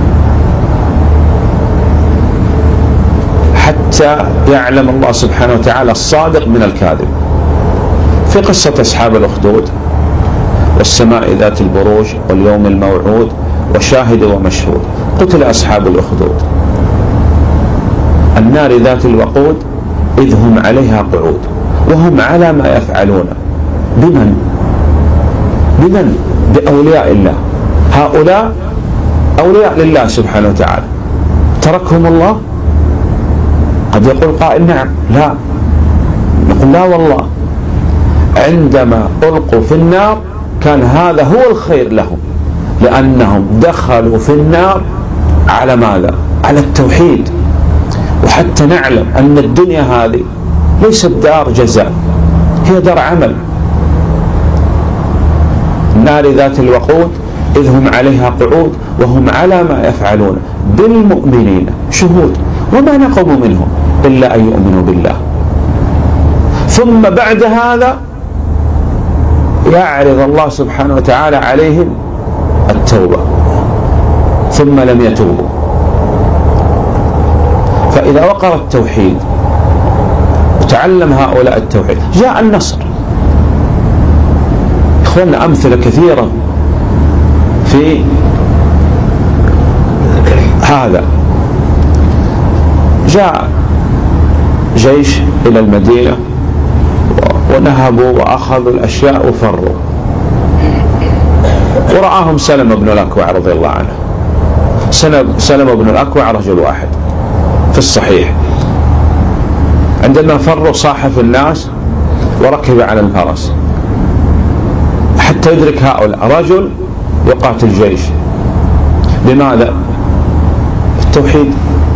حتى يعلم الله سبحانه وتعالى الصادق من الكاذب. في قصة أصحاب الأخدود والسماء ذات البروج واليوم الموعود وشاهد ومشهود، قتل أصحاب الأخدود. النار ذات الوقود إذ هم عليها قعود وهم على ما يفعلون. بمن؟ بأولياء الله. هؤلاء أولياء لله سبحانه وتعالى، تركهم الله؟ قد يقول قائل: نعم. لا، نقول: لا والله، عندما ألقوا في النار كان هذا هو الخير لهم، لأنهم دخلوا في النار على ماذا؟ على التوحيد. وحتى نعلم أن الدنيا هذه ليست دار جزاء، هي دار عمل. النار ذات الوقود إذ هم عليها قعود وهم على ما يفعلون بالمؤمنين شهود وما نقموا منهم إلا أن يؤمنوا بالله. ثم بعد هذا يعرض الله سبحانه وتعالى عليهم التوبة، ثم لم يتوبوا. فإذا وقر التوحيد وتعلم هؤلاء التوحيد جاء النصر. إخواننا أمثلة كثيرة في هذا. جاء جيش إلى المدينة ونهبوا وأخذوا الأشياء وفروا، ورآهم سلمة بن الأكوع رضي الله عنه. سلمة بن الأكوع رجل واحد في الصحيح. عندما فروا صاح في الناس وركب على الفرس حتى يدرك هؤلاء. رجل يقاتل جيش، لماذا؟ التوحيد.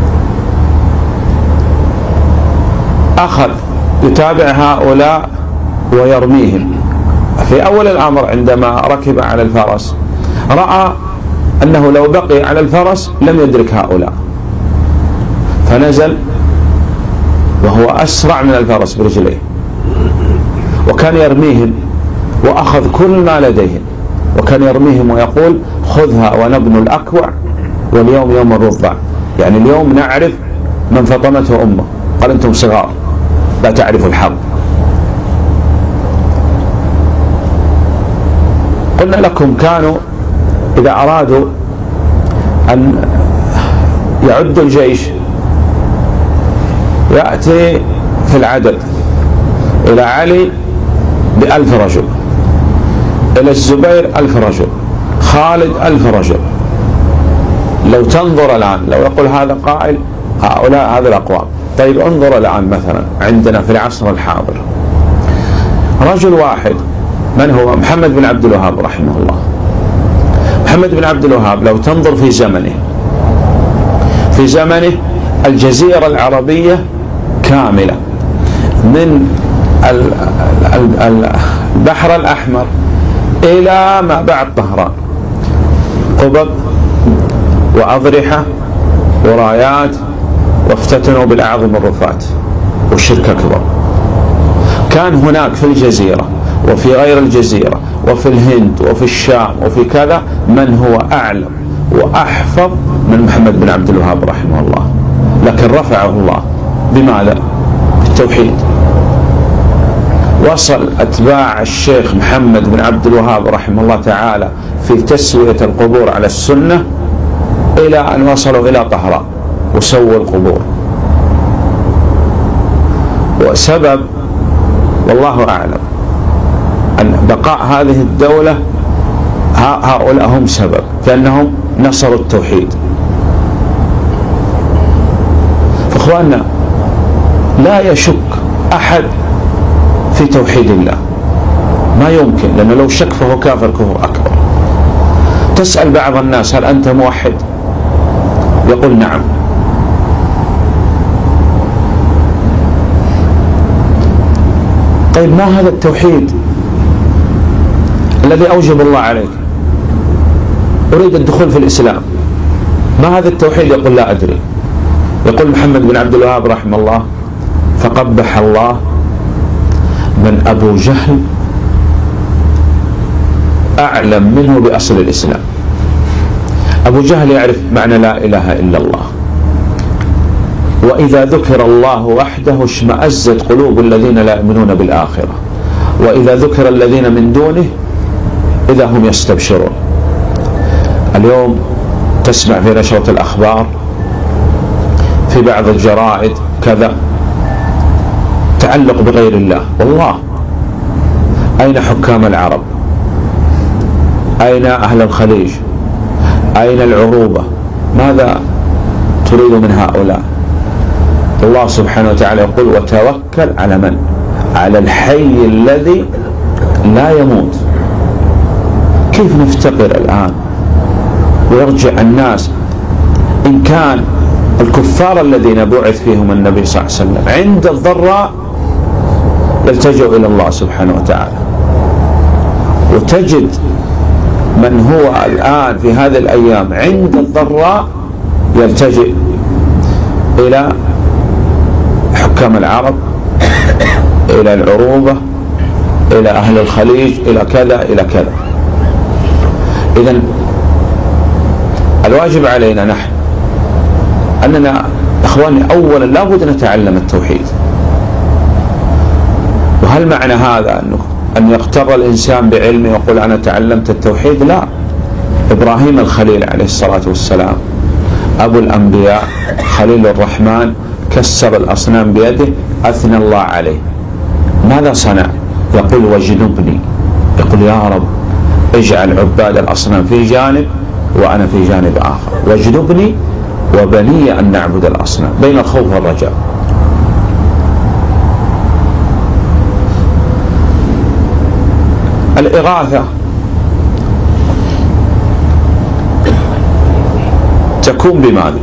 أخذ يتابع هؤلاء ويرميهم. في أول الأمر عندما ركب على الفرس رأى أنه لو بقي على الفرس لم يدرك هؤلاء، فنزل وهو أسرع من الفرس برجليه، وكان يرميهم وأخذ كل ما لديهم، وكان يرميهم ويقول: خذها ونبن الأكوع واليوم يوم الرضع. يعني اليوم نعرف من فطمته أمه. قال: أنتم صغار لا تعرفوا الحق. قلنا لكم كانوا إذا أرادوا أن يعدوا الجيش يأتي في العدد إلى علي ب1000 رجل، إلى الزبير 1000 رجل، خالد 1000 رجل. لو تنظر الآن، لو يقول هذا قائل هؤلاء هذه الأقوام، طيب انظر الآن مثلا عندنا في العصر الحاضر رجل واحد، من هو؟ محمد بن عبد الوهاب رحمه الله. محمد بن عبد الوهاب لو تنظر في زمنه الجزيرة العربية كاملة من البحر الأحمر إلى ما بعد طهران، قبب وأضرحة ورايات، وافتتنوا بالأعظم الرفات والشرك أكبر. كان هناك في الجزيرة وفي غير الجزيرة وفي الهند وفي الشام وفي كذا من هو أعلم وأحفظ من محمد بن عبد الوهاب رحمه الله، لكن رفعه الله بماذا؟ بالتوحيد. وصل أتباع الشيخ محمد بن عبد الوهاب رحمه الله تعالى في تسوية القبور على السنة إلى أن وصلوا إلى طهران، وسووا القبور. وسبب والله أعلم أن بقاء هذه الدولة هؤلاء هم سبب، لأنهم نصروا التوحيد. فإخواننا لا يشك أحد في توحيد الله، ما يمكن، لأنه لو شك فهو كافر كفر أكبر. تسأل بعض الناس هل أنت موحد؟ يقول نعم. طيب ما هذا التوحيد الذي أوجب الله عليك؟ أريد الدخول في الإسلام، ما هذا التوحيد؟ يقول لا أدري. يقول محمد بن عبد الوهاب رحمه الله: فقبح الله من أبو جهل أعلم منه بأصل الإسلام. أبو جهل يعرف معنى لا إله إلا الله، وإذا ذكر الله وحده اشمأزت قلوب الذين لا يؤمنون بالآخرة، وإذا ذكر الذين من دونه إذا هم يستبشرون. اليوم تسمع في نشرة الأخبار في بعض الجرائد كذا تعلق بغير الله. والله أين حكام العرب؟ أين أهل الخليج؟ أين العروبة؟ ماذا تريد من هؤلاء؟ الله سبحانه وتعالى يقول: وتوكل على من؟ على الحي الذي لا يموت. كيف نفتقر الآن ويرجع الناس؟ إن كان الكفار الذين بعث فيهم النبي صلى الله عليه وسلم عند الضراء يلتجئ إلى الله سبحانه وتعالى، وتجد من هو الآن في هذه الأيام عند الضراء يلتجئ إلى حكام العرب، إلى العروبة، إلى أهل الخليج، إلى كذا إلى كذا. إذن الواجب علينا نحن أننا إخواني أولا لا بد نتعلم التوحيد. وهل معنى هذا أن يغتر الإنسان بعلمه ويقول أنا تعلمت التوحيد؟ لا. إبراهيم الخليل عليه الصلاة والسلام أبو الأنبياء خليل الرحمن كسر الأصنام بيده، أثنى الله عليه. ماذا صنع؟ يقول: واجنبني، يقول يا رب اجعل عباد الأصنام في جانب وأنا في جانب آخر، واجنبني وبني أن نعبد الأصنام، بين الخوف والرجاء. الإغاثة تكون بماذا؟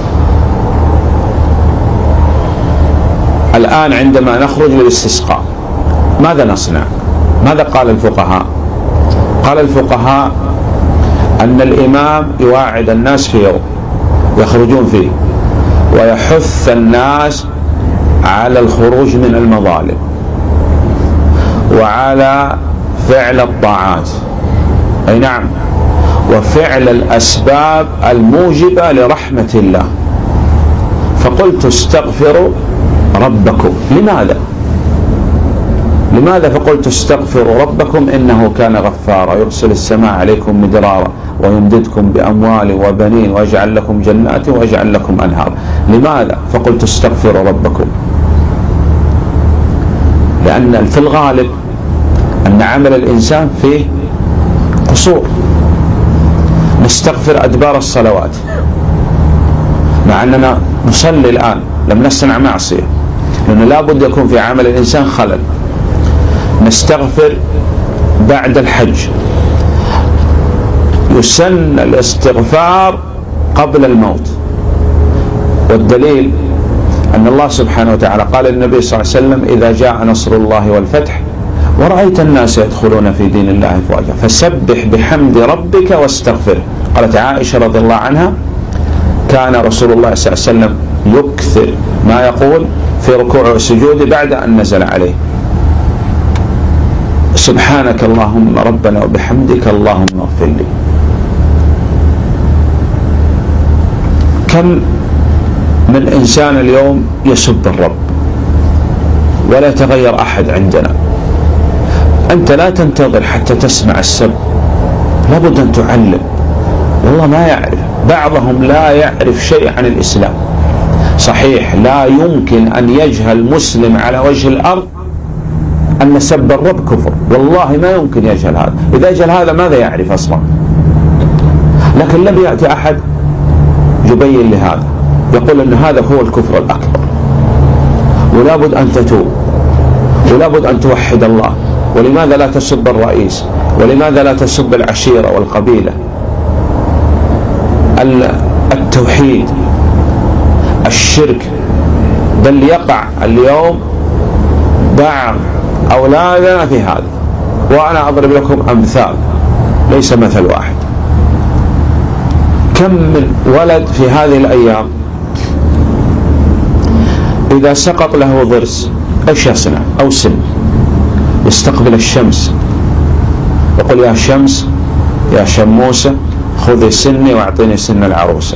الآن عندما نخرج للاستسقاء ماذا نصنع؟ ماذا قال الفقهاء؟ قال الفقهاء أن الإمام يواعد الناس في يوم يخرجون فيه ويحث الناس على الخروج من المظالم وعلى فعل الطاعات، أي نعم، وفعل الأسباب الموجبة لرحمة الله. فقلت استغفروا ربكم. لماذا فقلت استغفروا ربكم إنه كان غفارا يرسل السماء عليكم مدرارا ويمددكم بأموال وبنين ويجعل لكم جنات ويجعل لكم أنهار. لماذا فقلت استغفروا ربكم؟ لأن في الغالب أن عمل الإنسان فيه قصور. نستغفر أدبار الصلوات مع أننا نصلي الآن لم نصنع معصية، لأنه لا بد يكون في عمل الإنسان خلل. نستغفر بعد الحج، يسن الاستغفار قبل الموت، والدليل أن الله سبحانه وتعالى قال للنبي صلى الله عليه وسلم: إذا جاء نصر الله والفتح ورأيت الناس يدخلون في دين الله أفواجا فسبح بحمد ربك واستغفره. قالت عائشة رضي الله عنها: كان رسول الله صلى الله عليه وسلم يكثر ما يقول في ركوعه وسجوده بعد أن نزل عليه: سبحانك اللهم ربنا وبحمدك اللهم اغفر لي. كم من إنسان اليوم يسب الرب ولا يتغير أحد عندنا. أنت لا تنتظر حتى تسمع السب، لابد أن تعلم. والله ما يعرف، بعضهم لا يعرف شيء عن الإسلام صحيح لا يمكن أن يجهل مسلم على وجه الأرض أن سب الرب كفر، والله ما يمكن يجهل هذا. إذا جهل هذا ماذا يعرف أصلا؟ لكن لم يأتي أحد يبين لهذا، يقول أن هذا هو الكفر الأكبر، ولا بد أن تتوب، ولا بد أن توحد الله. ولماذا لا تسب الرئيس؟ ولماذا لا تسب العشيرة والقبيلة؟ التوحيد، الشرك، بل يقع اليوم بعض أولادنا في هذا. وأنا أضرب لكم أمثال، ليس مثل واحد. كم من ولد في هذه الأيام إذا سقط له ضرس إيش يصنع؟ أو سن، يستقبل الشمس يقول يا شمس يا شموسة خذي سني واعطيني سن العروسة.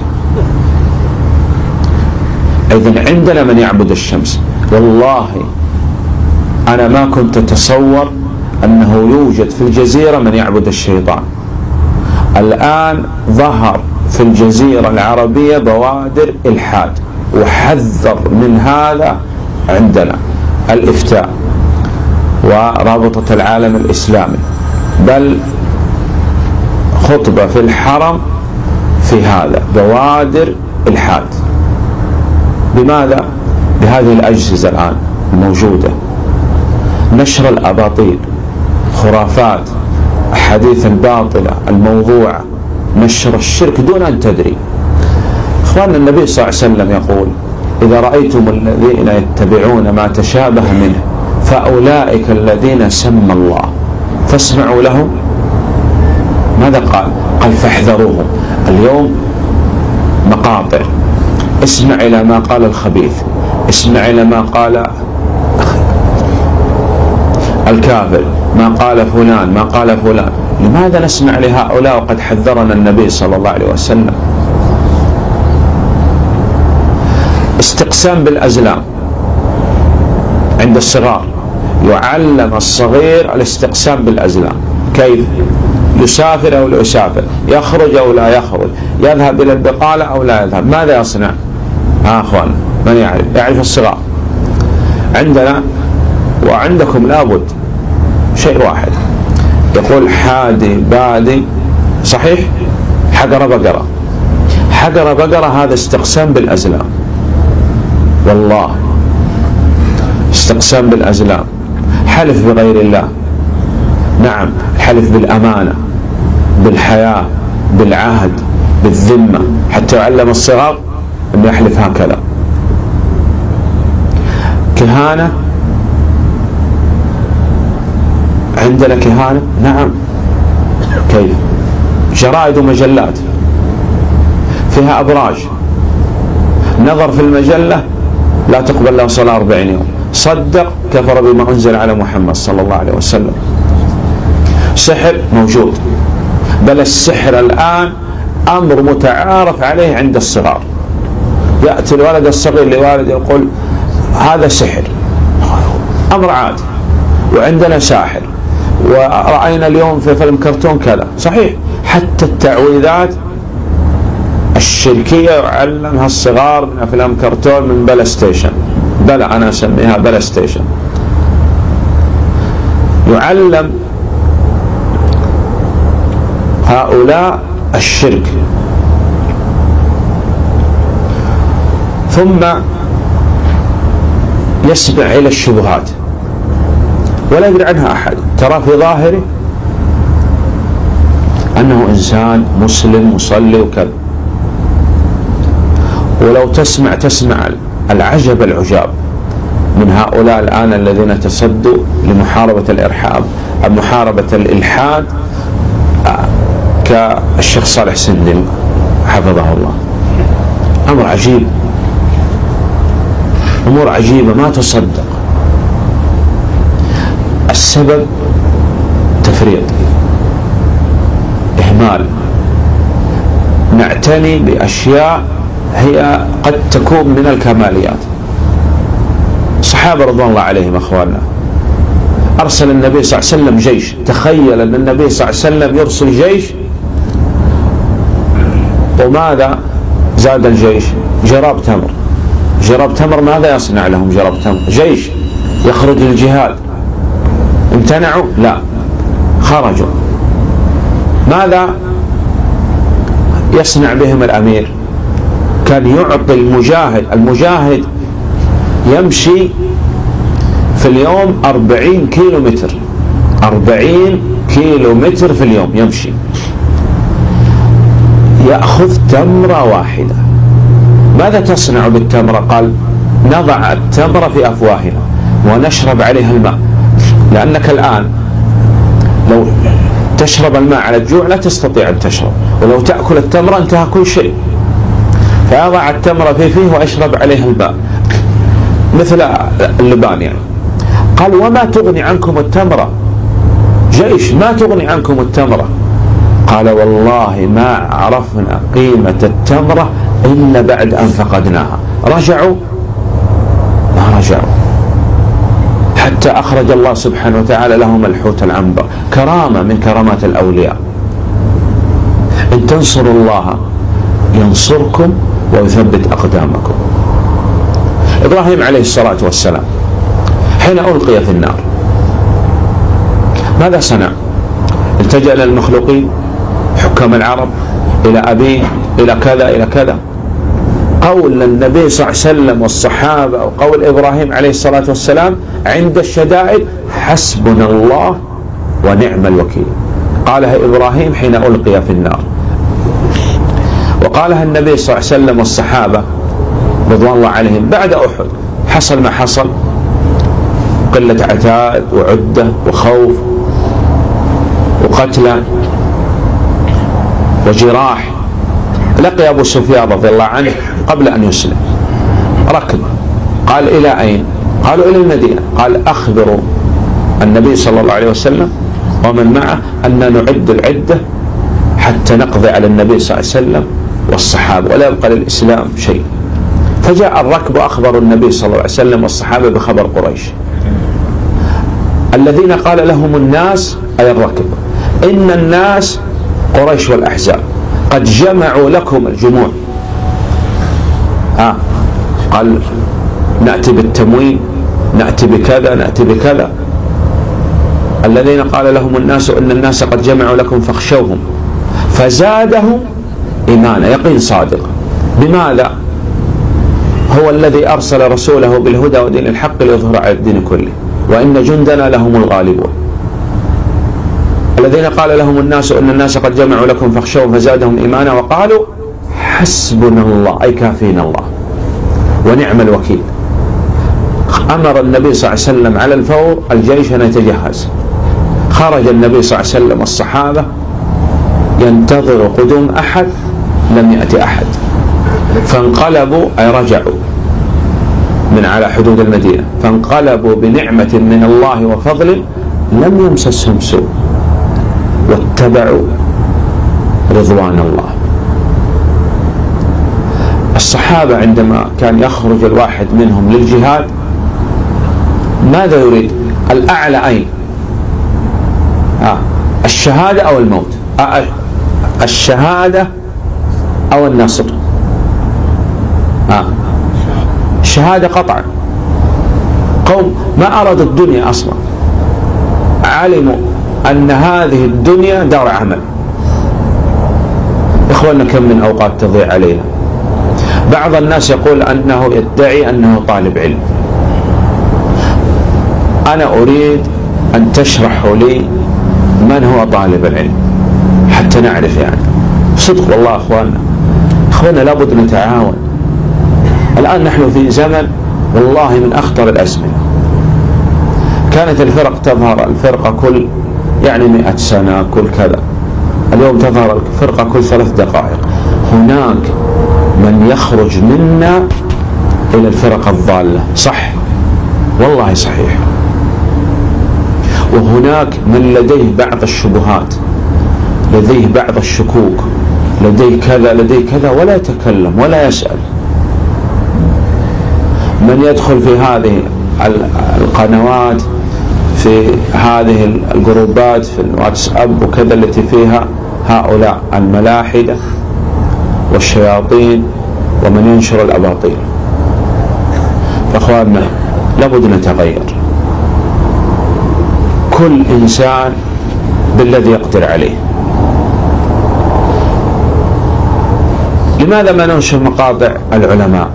إذن عندنا من يعبد الشمس. والله أنا ما كنت أتصور أنه يوجد في الجزيرة من يعبد الشيطان. الآن ظهر في الجزيرة العربية بوادر إلحاد، وحذر من هذا عندنا الإفتاء ورابطة العالم الإسلامي، بل خطبة في الحرم في هذا بوادر إلحاد. بماذا؟ بهذه الأجهزة الآن الموجودة، نشر الأباطيل، خرافات، أحاديث الباطلة الموضوعة، نشر الشرك دون أن تدري. إخواننا النبي صلى الله عليه وسلم يقول إذا رأيتم الذين يتبعون ما تشابه منه فأولئك الذين سمى الله فاسمعوا لهم. ماذا قال؟ قال فاحذروهم. اليوم مقاطع، اسمع إلى ما قال الخبيث، اسمع إلى ما قال الكافر، ما قال فلان، ما قال فلان. لماذا نسمع لهؤلاء وقد حذرنا النبي صلى الله عليه وسلم؟ استقسام بالأزلام عند الصغار، يعلم الصغير الاستقسام بالأزلام. كيف؟ يسافر أو لا يسافر، يخرج أو لا يخرج، يذهب إلى البقالة أو لا يذهب، ماذا يصنع؟ أخوان من يعرف؟ يعرف الصغار. عندنا وعندكم لابد شيء واحد، يقول حادي بادي، صحيح؟ حقر بقرة، حقر بقرة، هذا استقسام بالأزلام. والله استقسام بالأزلام، حلف بغير الله. نعم، الحلف بالأمانة، بالحياة، بالعهد، بالذمة، حتى يعلم الصغار أن يحلف هكذا. كهانة، عندنا كهانة، نعم. كيف؟ جرائد ومجلات فيها أبراج، نظر في المجلة لا تقبل له صلاة 40 يوم، صدق كفر بما أنزل على محمد صلى الله عليه وسلم. سحر موجود، بل السحر الآن أمر متعارف عليه عند الصغار. يأتي الولد الصغير لوالد يقول هذا سحر، أمر عادي، وعندنا ساحر، ورأينا اليوم في فيلم كرتون كذا. صحيح، حتى التعويذات الشركية يعلمها الصغار من أفلام كرتون، من بلا ستيشن، بلا أنا أسميها بلا ستيشن. يعلم هؤلاء الشرك، ثم يسمع إلى الشبهات ولا يدري عنها أحد. ترى في ظاهره أنه إنسان مسلم مصلي وكذا، ولو تسمع العجب العجاب من هؤلاء الآن الذين تصدوا لمحاربة الإرهاب، محاربة الإلحاد، كالشيخ صالح سندل حفظه الله. أمر عجيب، أمور عجيبة ما تصدق. السبب تفريط، إهمال، نعتني بأشياء هي قد تكون من الكماليات. الصحابة رضوان الله عليهم أخواننا، أرسل النبي صلى الله عليه وسلم جيش. تخيل أن النبي صلى الله عليه وسلم يرسل جيش، وماذا زاد الجيش؟ جراب تمر. جراب تمر ماذا يصنع لهم جراب تمر؟ جيش يخرج للجهاد، امتنعوا؟ لا، خرجوا. ماذا يصنع بهم الأمير؟ كان يعطي المجاهد يمشي في اليوم 40 كيلو متر، 40 كيلو متر في اليوم يمشي، يأخذ تمرة واحدة. ماذا تصنع بالتمرة؟ قال نضع التمرة في أفواهنا ونشرب عليها الماء، لأنك الآن لو تشرب الماء على الجوع لا تستطيع أن تشرب، ولو تأكل التمرة انتهى كل شيء. فيضع التمرة في فيه ويشرب عليها الماء مثل اللبان يعني. قال وما تغني عنكم التمرة؟ جيش ما تغني عنكم التمرة. قال والله ما عرفنا قيمة التمرة إلا بعد أن فقدناها. رجعوا؟ ما رجعوا، حتى أخرج الله سبحانه وتعالى لهم الحوت العنبر، كرامة من كرامات الأولياء. إن تنصروا الله ينصركم ويثبت أقدامكم. إبراهيم عليه الصلاة والسلام حين ألقي في النار ماذا صنع؟ التجأ إلى المخلوقين، حكام العرب، إلى أبيه، إلى كذا إلى كذا. قول النبي صلى الله عليه وسلم والصحابة وقول إبراهيم عليه الصلاة والسلام عند الشدائد حسبنا الله ونعم الوكيل. قالها إبراهيم حين ألقي في النار، وقالها النبي صلى الله عليه وسلم والصحابة رضوان الله عليهم بعد أحد. حصل ما حصل، قلة عتاد وعدة وخوف وقتلى وجراح. لقي أبو سفيان رضي الله عنه قبل أن يسلم، ركب، قال إلى أين؟ قالوا إلى المدينة. قال أخبروا النبي صلى الله عليه وسلم ومن معه أن نعد العدة حتى نقضي على النبي صلى الله عليه وسلم والصحابة ولا يبقى للإسلام شيء. فجاء الركب وأخبروا النبي صلى الله عليه وسلم والصحابة بخبر قريش الذين قال لهم الناس أي الركب إن الناس قريش والأحزاب قد جمعوا لكم الجموع. قال نأتي بالتموين، نأتي بكذا، نأتي بكذا. الذين قال لهم الناس إن الناس قد جمعوا لكم فاخشوهم فزادهم إيمانا، يقين صادق. بماذا؟ هو الذي أرسل رسوله بالهدى ودين الحق ليظهر على الدين كله وإن جندنا لهم الغالبون. الذين قال لهم الناس إن الناس قد جمعوا لكم فاخشوهم فزادهم إيمانا وقالوا حسبنا الله أي كافينا الله ونعم الوكيل. أمر النبي صلى الله عليه وسلم على الفور الجيش أن يتجهز. خرج النبي صلى الله عليه وسلم والصحابة ينتظر قدوم أحد، لم يأتي أحد، فانقلبوا أي رجعوا من على حدود المدينة، فانقلبوا بنعمة من الله وفضل لم يمسسهم سوء واتبعوا رضوان الله. الصحابة عندما كان يخرج الواحد منهم للجهاد ماذا يريد؟ الأعلى أين؟ الشهادة أو الموت؟ الشهادة أو النصر؟ الشهادة قطعا. قوم ما أرادوا الدنيا أصلا، علموا أن هذه الدنيا دار عمل. إخواننا كم من أوقات تضيع علينا. بعض الناس يقول أنه يدعي أنه طالب علم. أنا أريد أن تشرحوا لي من هو طالب العلم حتى نعرف يعني صدق. والله أخواننا لابد نتعاون. الآن نحن في زمن والله من أخطر الأزمنة. كانت الفرق تظهر الفرقة كل 100 سنة كل كذا، اليوم تظهر الفرقة كل 3 دقائق. هناك من يخرج منا إلى الفرق الضالة، صح والله صحيح، وهناك من لديه بعض الشبهات، لديه بعض الشكوك، لديه كذا لديه كذا ولا يتكلم ولا يسأل. من يدخل في هذه القنوات، في هذه الجروبات في الواتساب وكذا التي فيها هؤلاء الملاحدة والشياطين ومن ينشر الأباطيل. فأخواننا لابد نتغير، كل إنسان بالذي يقدر عليه. لماذا ما ننشر مقاطع العلماء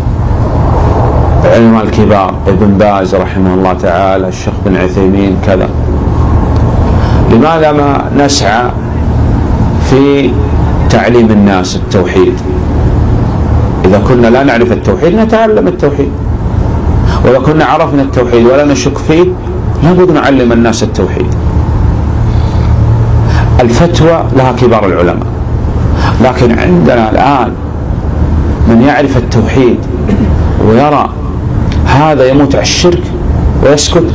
الكبار، ابن باز رحمه الله تعالى، الشيخ بن عثيمين كذا؟ لماذا ما نسعى في تعليم الناس التوحيد؟ إذا كنا لا نعرف التوحيد نتعلم التوحيد، وإذا كنا عرفنا التوحيد ولا نشك فيه لابد نعلم الناس التوحيد. الفتوى لها كبار العلماء، لكن عندنا الآن من يعرف التوحيد ويرى هذا يموت على الشرك ويسكت.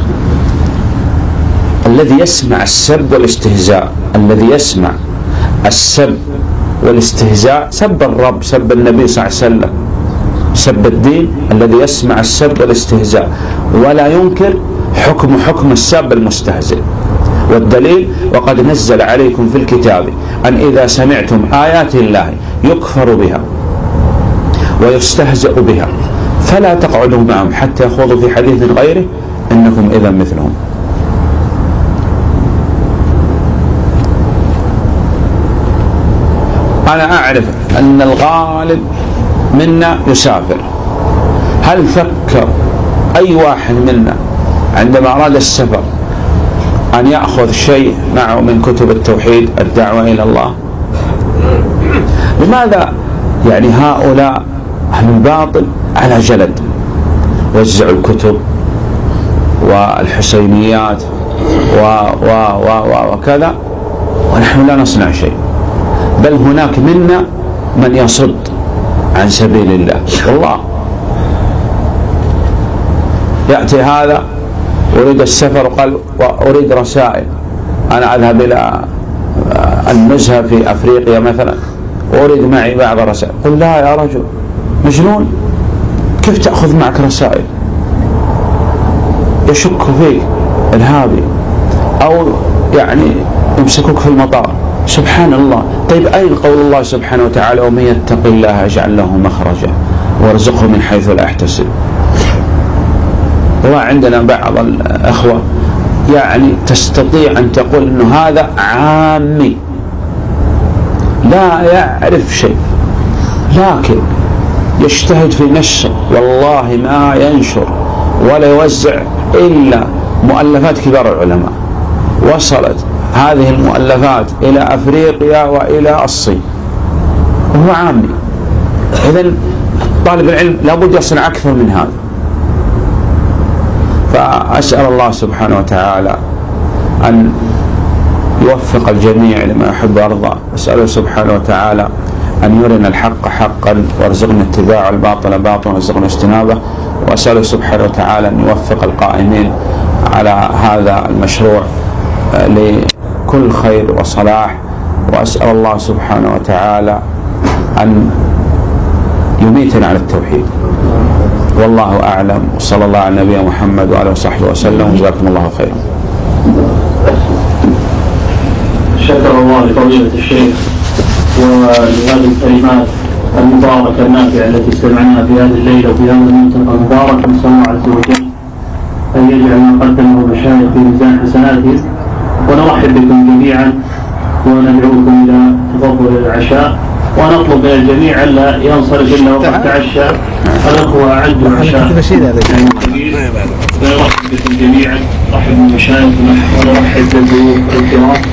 الذي يسمع السب والاستهزاء، الذي يسمع السب والاستهزاء، سب الرب، سب النبي صلى الله عليه وسلم، سب الدين، الذي يسمع السب والاستهزاء ولا ينكر حكم السب المستهزئ. والدليل: وقد نزل عليكم في الكتاب أن إذا سمعتم آيات الله يكفر بها ويستهزأ بها فلا تقعدوا معهم حتى يخوضوا في حديث غيره إنكم إذا مثلهم. أنا أعرف أن الغالب منا يسافر. هل فكر أي واحد منا عندما أراد السفر أن يأخذ شيء معه من كتب التوحيد، الدعوة إلى الله؟ لماذا يعني هؤلاء أهل الباطل على جلد وزعوا الكتب والحسينيات وكذا ونحن لا نصنع شيء؟ بل هناك منا من يصد عن سبيل الله. والله يأتي هذا أريد السفر وقال وأريد رسائل، أنا أذهب إلى النزهة في أفريقيا مثلا وأريد معي بعض الرسائل. قل لا يا رجل مجنون، كيف تأخذ معك رسائل؟ يشك فيك إرهابي أو يعني يمسكوك في المطار. سبحان الله. طيب أين قول الله سبحانه وتعالى: ومن يتق الله يجعل له مخرجا وارزقه من حيث لا يحتسب؟ وعندنا بعض الأخوة يعني تستطيع أن تقول أنه هذا عامي لا يعرف شيء، لكن يجتهد في نشر، والله ما ينشر ولا يوزع إلا مؤلفات كبار العلماء. وصلت هذه المؤلفات إلى أفريقيا وإلى الصين وهو عامي. إذن طالب العلم لابد يصنع أكثر من هذا. فأسأل الله سبحانه وتعالى أن يوفق الجميع لما يحب ويرضى. أسأله سبحانه وتعالى أن يرنا الحق حقا وارزقنا اتباعه، الباطل باطلا وارزقنا اجتنابه. وأسأله سبحانه وتعالى أن يوفق القائمين على هذا المشروع لكل خير وصلاح. وأسأل الله سبحانه وتعالى أن يميتنا على التوحيد. والله أعلم، وصلى الله على نبينا محمد وآله وصحبه وسلم، وجزاكم الله خيرا. شكر الله لفضيلة الشيخ ولهذه الكلمات المباركة النافعة التي استمعناها في هذه الليلة وفي هذا المنطقة المبارك. نسأل الله عز وجل أن يجعل ما قدمه المشايخ في ميزان حسناتهم. ونرحب بكم جميعا وندعوكم إلى تفضل العشاء، ونطلب من الجميع ألا ينصرف إلا وقت عشاء. الأخوة أعدوا عشاء كبير. ونرحب بكم جميعا، نرحب بالمشايخ ونرحب بالضيوف الكرام.